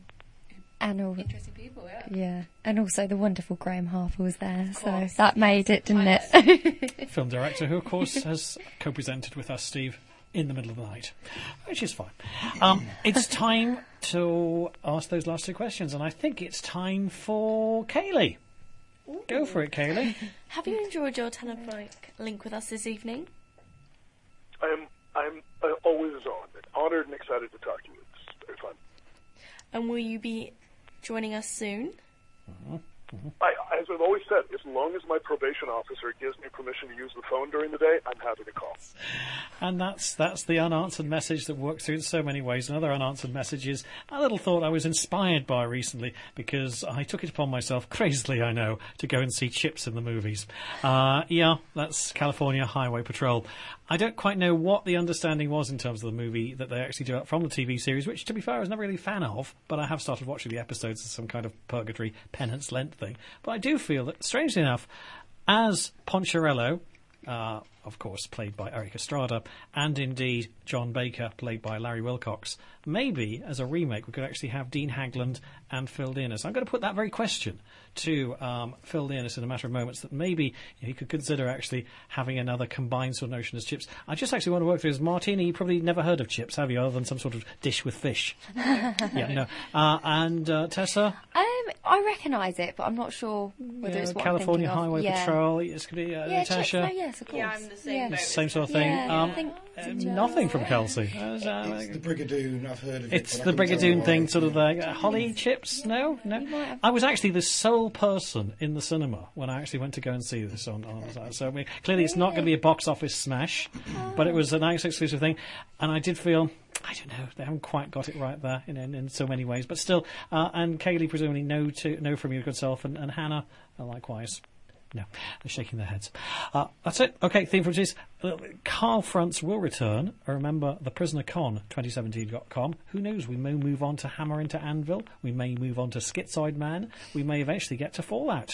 And all, interesting people, yeah. yeah, and also the wonderful Graham Harper was there, Of so course. that made it, didn't it? Film director, who, of course, has co-presented with us, Steve, in the middle of the night, which is fine. Um, it's time to ask those last two questions, and I think it's time for Kaylee. Go for it, Kaylee. Have you enjoyed your telephonic link with us this evening? I'm I'm uh, always honored, honored and excited to talk to you. It's very fun. And will you be joining us soon? Uh-huh. I, as I've always said, as long as my probation officer gives me permission to use the phone during the day, I'm happy to call. And that's that's the unanswered message that works through in so many ways. Another unanswered message is a little thought I was inspired by recently because I took it upon myself, crazily I know, to go and see Chips in the movies. Uh, yeah, that's California Highway Patrol. I don't quite know what the understanding was in terms of the movie that they actually do from the T V series, which, to be fair, I was never really a fan of, but I have started watching the episodes as some kind of purgatory penance Lent thing. But I do feel that, strangely enough, as Poncherello, uh, of course, played by Eric Estrada, and indeed John Baker, played by Larry Wilcox, maybe, as a remake, we could actually have Dean Hagland and Phil Dearness. I'm going to put that very question to um, Phil Dearness in a matter of moments, that maybe you know, he could consider actually having another combined sort of notion as Chips. I just actually want to work through this. Martina, you probably never heard of Chips, have you, other than some sort of dish with fish? Yeah, no. Uh, and uh, Tessa? Um, I recognise it, but I'm not sure whether Yeah, it's what California I'm thinking Highway of. Yeah. Patrol. It's going to be uh, Yeah, Natasha. Chips, no, yes, of course. Yeah, I'm the same Yeah. boat. Same sort of thing. Yeah, um, I think uh, nothing from Kelsey. Uh, It's the Brigadoon. I've heard of it. It's but I the couldn't tell you Brigadoon why. thing, sort of the uh, Holly Chips. No, no. I was actually the sole person in the cinema when I actually went to go and see this on. on so I mean, clearly, it's not going to be a box office smash, but it was a nice exclusive thing, and I did feel. I don't know. They haven't quite got it right there in in, in so many ways, but still. Uh, and Kaylee, presumably, know to know from your good self, and, and Hannah, uh, likewise. No, they're shaking their heads. Uh, that's it. Okay, theme from this. Uh, Carl Fronts will return. Remember, the Prisoner Con twenty seventeen dot com. Who knows? We may move on to Hammer into Anvil. We may move on to Schizoid Man. We may eventually get to Fallout.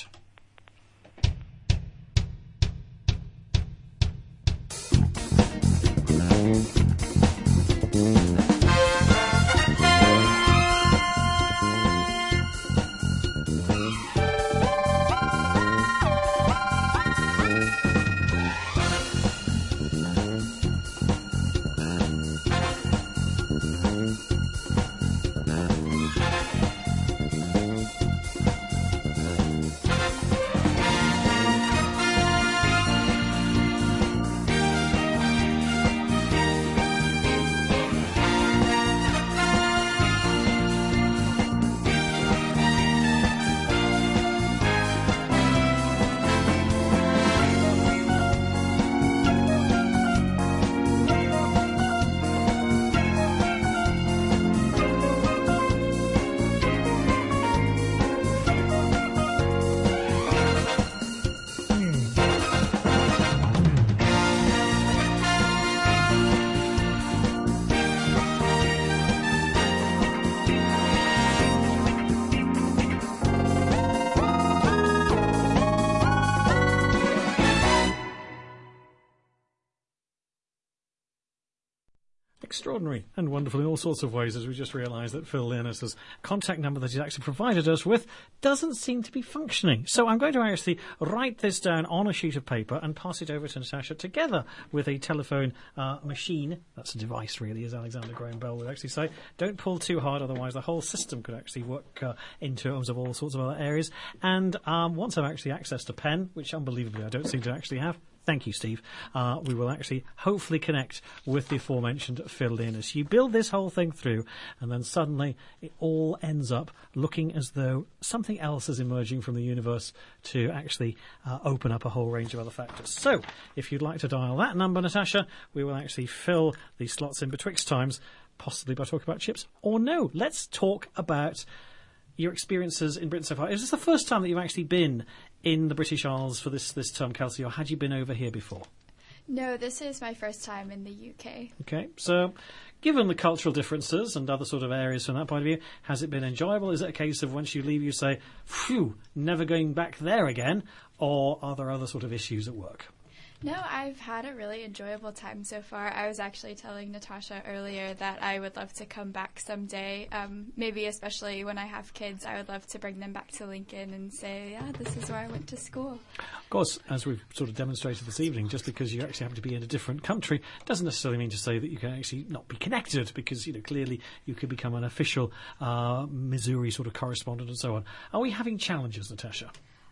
Extraordinary and wonderful in all sorts of ways, as we just realised that Phil Dearness's contact number that he's actually provided us with doesn't seem to be functioning. So I'm going to actually write this down on a sheet of paper and pass it over to Natasha together with a telephone uh, machine. That's a device, really, as Alexander Graham Bell would actually say. Don't pull too hard, otherwise the whole system could actually work uh, in terms of all sorts of other areas. And um, once I've actually accessed a pen, which unbelievably I don't seem to actually have, thank you, Steve. Uh, we will actually hopefully connect with the aforementioned Phil Dearness. You build this whole thing through, and then suddenly it all ends up looking as though something else is emerging from the universe to actually uh, open up a whole range of other factors. So, if you'd like to dial that number, Natasha, we will actually fill the slots in betwixt times, possibly by talking about Chips. Or no, let's talk about your experiences in Britain so far. Is this the first time that you've actually been in the British Isles for this, this term, Kelsey, or had you been over here before? No, this is my first time in the U K. Okay, so given the cultural differences and other sort of areas from that point of view, has it been enjoyable? Is it a case of once you leave you say, phew, never going back there again? Or are there other sort of issues at work? No, I've had a really enjoyable time so far. I was actually telling Natasha earlier that I would love to come back someday. Um, maybe especially when I have kids, I would love to bring them back to Lincoln and say, yeah, this is where I went to school. Of course, as we've sort of demonstrated this evening, just because you actually happen to be in a different country doesn't necessarily mean to say that you can actually not be connected, because, you know, clearly you could become an official uh, Missouri sort of correspondent and so on. Are we having challenges, Natasha?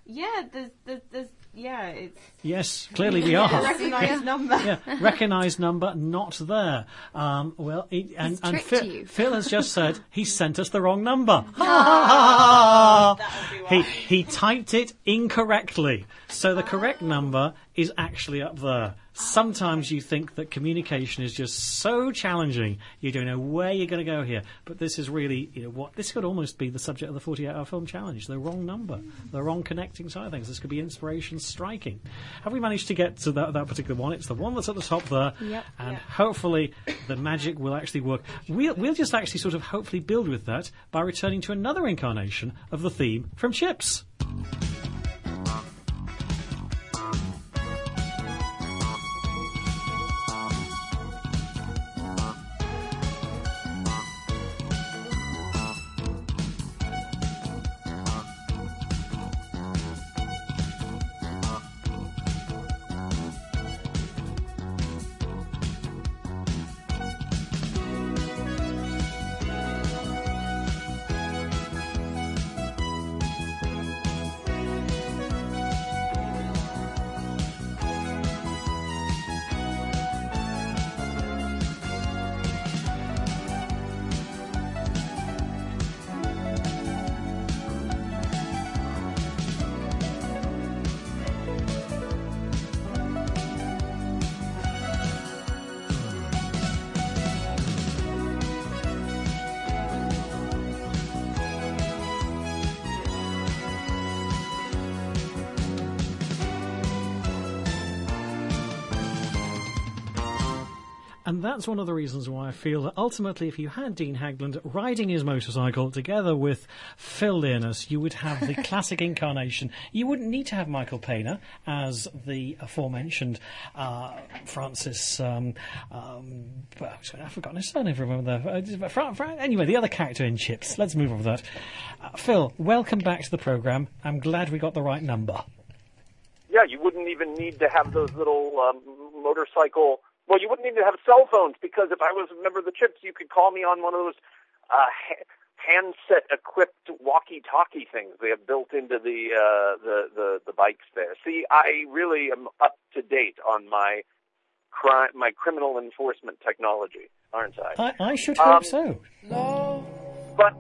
Yeah, there's, there's, there's yeah, it's... Yes, clearly we are. Recognised number. Yeah, recognised number, not there. Um, well, it, and, and tricked Phil, you. Phil has just said he sent us the wrong number. he he typed it incorrectly. So the correct number is actually up there. Sometimes you think that communication is just so challenging, you don't know where you're going to go here. But this is really, you know, what this could almost be the subject of the forty-eight hour film challenge. The wrong number, the wrong connecting side of things. This could be inspiration striking. Have we managed to get to that, that particular one? It's the one that's at the top there, Yep. and Yep. hopefully the magic will actually work. We'll, we'll just actually sort of hopefully build with that by returning to another incarnation of the theme from Chips. And that's one of the reasons why I feel that ultimately if you had Dean Hagland riding his motorcycle together with Phil Learnus, you would have the classic incarnation. You wouldn't need to have Michael Payner as the aforementioned uh, Francis... Um, um, I've forgotten his surname, remember that. Uh, Fra- Fra- anyway, the other character in Chips. Let's move on with that. Uh, Phil, welcome back to the programme. I'm glad we got the right number. Yeah, you wouldn't even need to have those little um, motorcycle... Well, you wouldn't need to have cell phones, because if I was a member of the Chips, you could call me on one of those uh, ha- handset-equipped walkie-talkie things they have built into the, uh, the the the bikes there. See, I really am up to date on my cri- my criminal enforcement technology, aren't I? I, I should Um, hope so. But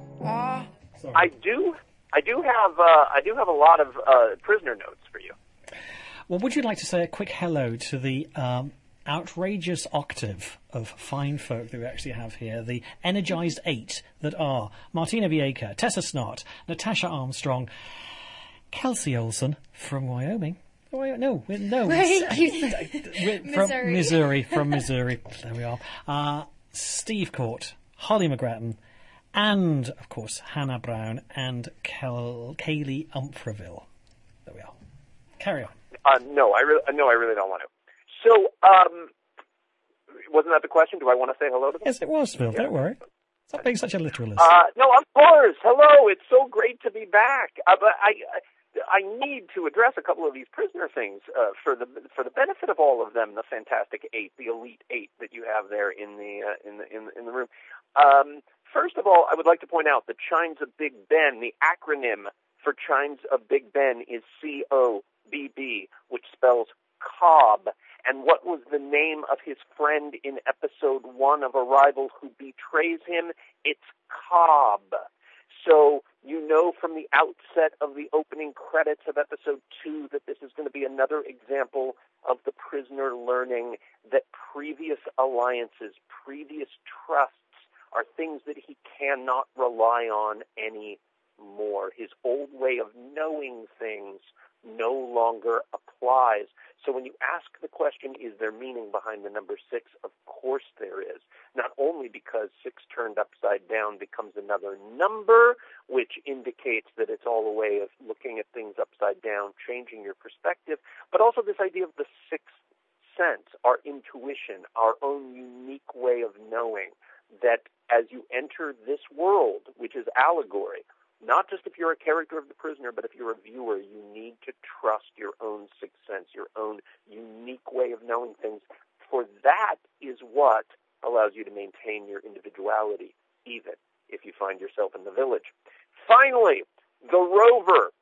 I do I do have uh, I do have a lot of uh, prisoner notes for you. Well, would you like to say a quick hello to the um, outrageous octave of fine folk that we actually have here, the energised eight that are Martina Vieca, Tessa Snott, Natasha Armstrong, Kelsey Olsen from Wyoming. Oh, no, no. From Missouri. Missouri, from Missouri. There we are. Uh, Steve Court, Holly McGrattan, and, of course, Hannah Brown and Kel- Kaylee Umfreville. There we are. Carry on. Uh, no, I really no, I really don't want to. So, um, wasn't that the question? Do I want to say hello to them? Yes, it was, Phil. Yeah. Don't worry. Stop being such a literalist. Uh, no, of course. Hello. It's so great to be back. Uh, but I, I, I need to address a couple of these prisoner things uh, for the for the benefit of all of them. The Fantastic Eight, the Elite Eight that you have there in the uh, in the in, in the room. Um, first of all, I would like to point out that Chimes of Big Ben. The acronym for Chimes of Big Ben is C O B B, which spells Cobb. And what was the name of his friend in episode one of Arrival who betrays him? It's Cobb. So you know from the outset of the opening credits of episode two that this is going to be another example of the prisoner learning that previous alliances, previous trusts are things that he cannot rely on anymore. His old way of knowing things no longer applies. So when you ask the question, is there meaning behind the number six? Of course there is. Not only because six turned upside down becomes another number, which indicates that it's all a way of looking at things upside down, changing your perspective, but also this idea of the sixth sense, our intuition, our own unique way of knowing that as you enter this world, which is allegory, not just if you're a character of The Prisoner, but if you're a viewer, you need to trust your own sixth sense, your own unique way of knowing things. For that is what allows you to maintain your individuality, even if you find yourself in the village. Finally, the rover.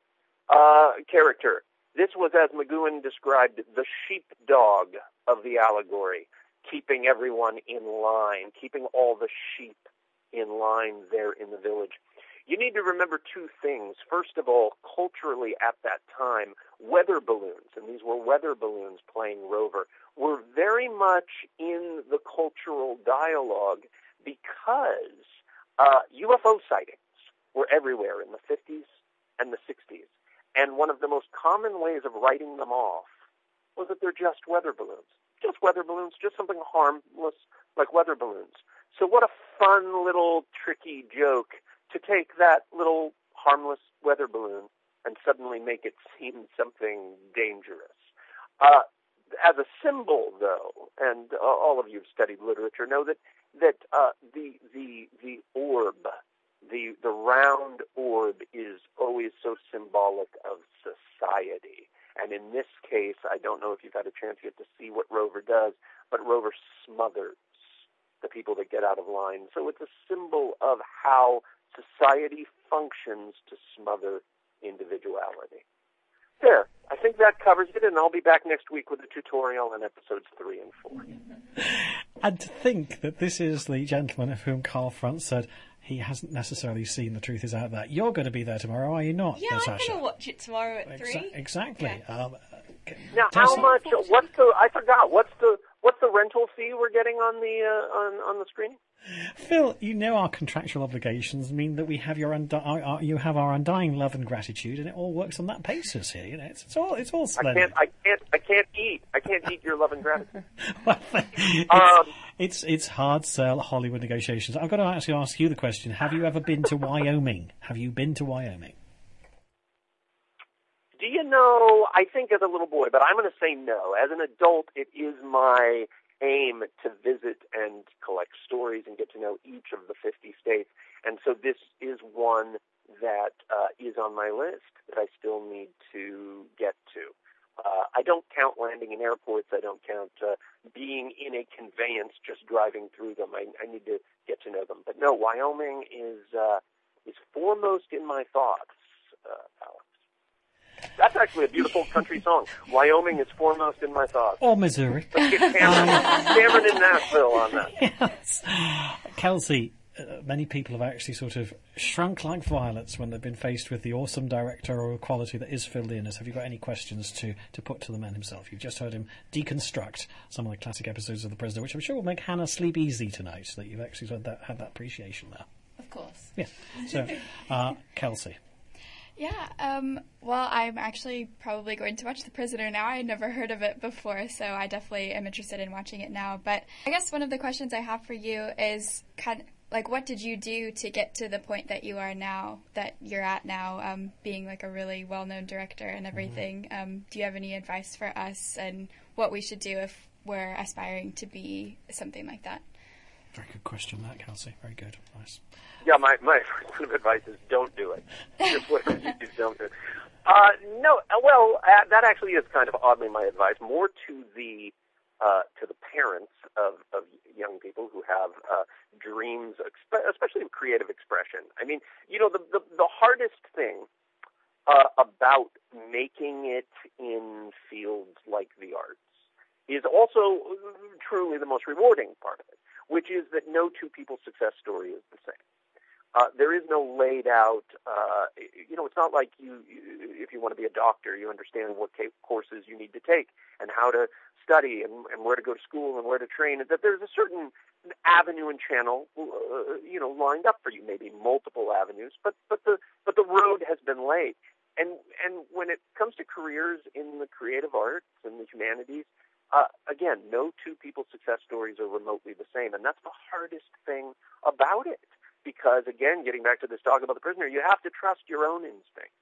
uh, character. This was, as McGowan described, the sheepdog of the allegory, keeping everyone in line, keeping all the sheep in line there in the village. You need to remember two things. First of all, culturally at that time, weather balloons, and these were weather balloons playing Rover, were very much in the cultural dialogue because uh, U F O sightings were everywhere in the fifties and the sixties. And one of the most common ways of writing them off was that they're just weather balloons. Just weather balloons, just something harmless like weather balloons. So what a fun little tricky joke to take that little harmless weather balloon and suddenly make it seem something dangerous. Uh, as a symbol, though, and uh, all of you who've studied literature know that that uh, the the the orb, the the round orb, is always so symbolic of society. And in this case, I don't know if you've had a chance yet to see what Rover does, but Rover smothers the people that get out of line. So it's a symbol of how society functions to smother individuality. There, I think that covers it, and I'll be back next week with a tutorial on episodes three and four. And to think that this is the gentleman of whom Carl Front said he hasn't necessarily seen The Truth Is Out There. You're going to be there tomorrow, are you not, Yeah, Natasha? I'm going to watch it tomorrow at Exa- three. Exactly. Yeah. Um, Now, tell how us- much? What's the? I forgot. What's the? What's the rental fee we're getting on the uh, on on the screen? Phil, you know our contractual obligations mean that we have your undi- our, our, you have our undying love and gratitude, and it all works on that basis here. You know, it's, it's all it's all I splendid. can't. I can't. I can't eat. I can't eat your love and gratitude. it's, um, it's it's hard sell Hollywood negotiations. I've got to actually ask you the question: have you ever been to Wyoming? Have you been to Wyoming? Do you know? I think as a little boy, but I'm going to say no. As an adult, it is my aim to visit and collect stories and get to know each of the fifty states. And so this is one that uh, is on my list that I still need to get to. Uh, I don't count landing in airports. I don't count uh, being in a conveyance just driving through them. I, I need to get to know them. But no, Wyoming is uh, is foremost in my thoughts, uh, Alex. That's actually a beautiful country song. Wyoming is foremost in my thoughts. Or Missouri. Let's get Cameron, Cameron in Nashville on that. Yes. Kelsey, uh, many people have actually sort of shrunk like violets when they've been faced with the awesome directorial quality that is Phil Leonard. Have you got any questions to, to put to the man himself? You've just heard him deconstruct some of the classic episodes of The Prisoner, which I'm sure will make Hannah sleep easy tonight, that you've actually had that, had that appreciation there. Of course. Yeah. So, uh, Kelsey. Yeah, um, well, I'm actually probably going to watch The Prisoner now. I had never heard of it before, so I definitely am interested in watching it now. But I guess one of the questions I have for you is kind of, like, what did you do to get to the point that you are now, that you're at now, um, being like a really well-known director and everything? Mm-hmm. Um, do you have any advice for us and what we should do if we're aspiring to be something like that? Very good question, that, Kelsey. Very good. Nice. Yeah, my, my first bit of advice is don't do it. Just whatever you do, don't do it. Uh, no, well, uh, that actually is kind of oddly my advice, more to the uh, to the parents of, of young people who have uh, dreams, especially of creative expression. I mean, you know, the, the, the hardest thing uh, about making it in fields like the arts is also truly the most rewarding part of it, which is that no two people's success story is the same. Uh, there is no laid out, uh, you know, it's not like you, you, if you want to be a doctor, you understand what ca- courses you need to take and how to study and, and where to go to school and where to train, and that there's a certain avenue and channel, uh, you know, lined up for you, maybe multiple avenues, but, but the, but the road has been laid. And, and when it comes to careers in the creative arts and the humanities, uh, again, no two people's success stories are remotely the same, and that's the hardest thing about it. Because, again, getting back to this talk about The Prisoner, you have to trust your own instincts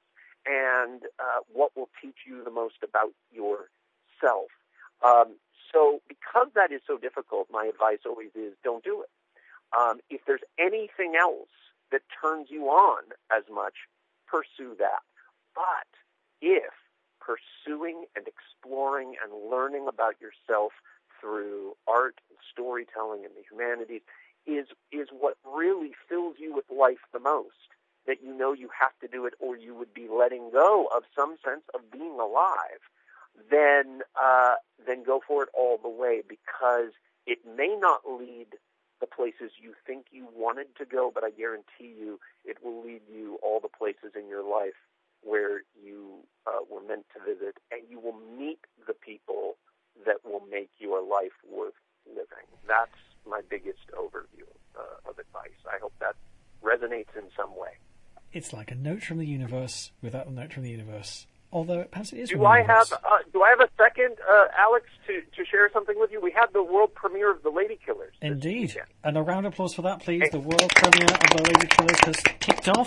and uh, what will teach you the most about yourself. Um, so because that is so difficult, my advice always is don't do it. Um, if there's anything else that turns you on as much, pursue that. But if pursuing and exploring and learning about yourself through art and storytelling and the humanities is is what really fills you with life the most, that you know you have to do it or you would be letting go of some sense of being alive, then uh, then go for it all the way, because it may not lead the places you think you wanted to go, but I guarantee you it will lead you all the places in your life where you uh, were meant to visit, and you will meet the people that will make your life worth living. That's my biggest overview uh, of advice. I hope that resonates in some way. It's like a note from the universe without a note from the universe. Although perhaps it is. Do from I the universe. have uh, do I have a second, uh, Alex, to, to share something with you? We had the world premiere of The Lady Killers. Indeed. And a round of applause for that, please. The world premiere of The Lady Killers has kicked off.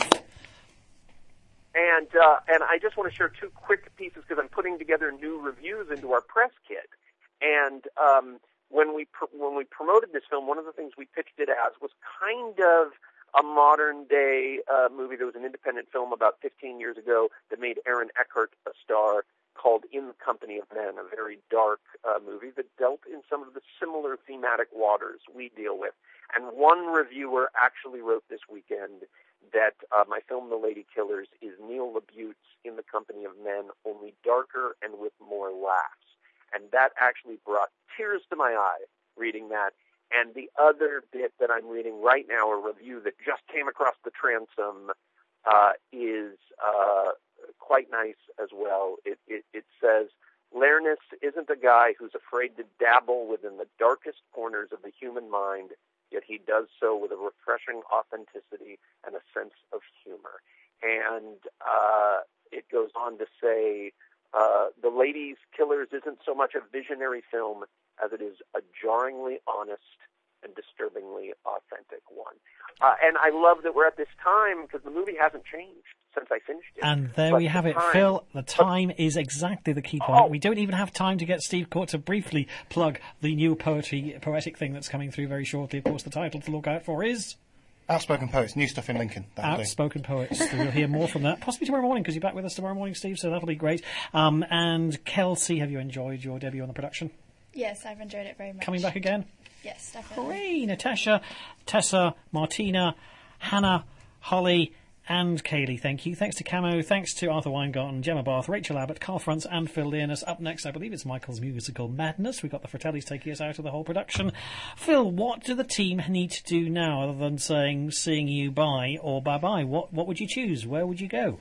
And uh, and I just want to share two quick pieces because I'm putting together new reviews into our press kit. And um, when we pr- when we promoted this film, one of the things we pitched it as was kind of a modern-day uh, movie. There was an independent film about fifteen years ago that made Aaron Eckhart a star called In the Company of Men, a very dark uh, movie that dealt in some of the similar thematic waters we deal with. And one reviewer actually wrote this weekend that uh, my film, The Lady Killers, is Neil LaBute's In the Company of Men, only darker and with more laughs. And that actually brought tears to my eye reading that. And the other bit that I'm reading right now, a review that just came across the transom, uh, is uh, quite nice as well. It, it, it says, Lairness isn't a guy who's afraid to dabble within the darkest corners of the human mind, yet he does so with a refreshing authenticity and a sense of humor. And uh, it goes on to say, uh, The Lady Killers isn't so much a visionary film as it is a jarringly honest and disturbingly authentic one. Uh, and I love that we're at this time because the movie hasn't changed since I finished it. And there But we have the it, time- Phil. The time is exactly the key point. Oh. We don't even have time to get Steve Court to briefly plug the new poetry, poetic thing that's coming through very shortly. Of course, the title to look out for is Outspoken Poets, new stuff in Lincoln. That'll do. Outspoken Poets. We'll hear more from that, possibly tomorrow morning, because you're back with us tomorrow morning, Steve, so that'll be great. Um, and Kelsey, have you enjoyed your debut on the production? Yes, I've enjoyed it very much. Coming back again? Yes, definitely. Hooray! Natasha, Tessa, Martina, Hannah, Holly, and Kaylee, thank you. Thanks to Camo, thanks to Arthur Weingarten, Gemma Barth, Rachel Abbott, Carl Frantz, and Phil Learness. Up next, I believe it's Michael's musical Madness. We've got the Fratellis taking us out of the whole production. Phil, what do the team need to do now other than saying, seeing you bye or bye-bye? What, what would you choose? Where would you go?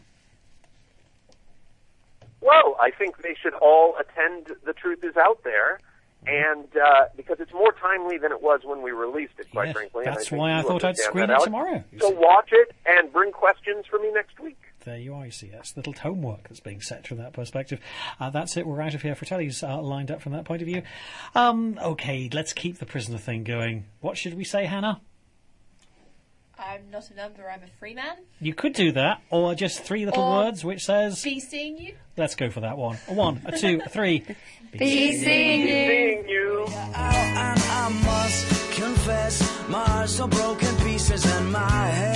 Well, I think they should all attend The Truth Is Out There, and uh, because it's more timely than it was when we released it, quite Yes, frankly. and that's think why I you thought I'd understand screen that, it Alex. tomorrow. So watch it and bring questions for me next week. There you are, you see. That's little homework that's being set from that perspective. Uh, that's it. We're out of here. Fratelli's uh, lined up from that point of view. Um, okay, let's keep the prisoner thing going. What should we say, Hannah? I'm not a number, I'm a free man. You could do that, or just three little Or words which says... Be seeing you. Let's go for that one. A one, a two, a three. Be seeing you. Seeing you. And I must confess, my heart's so broken pieces and my head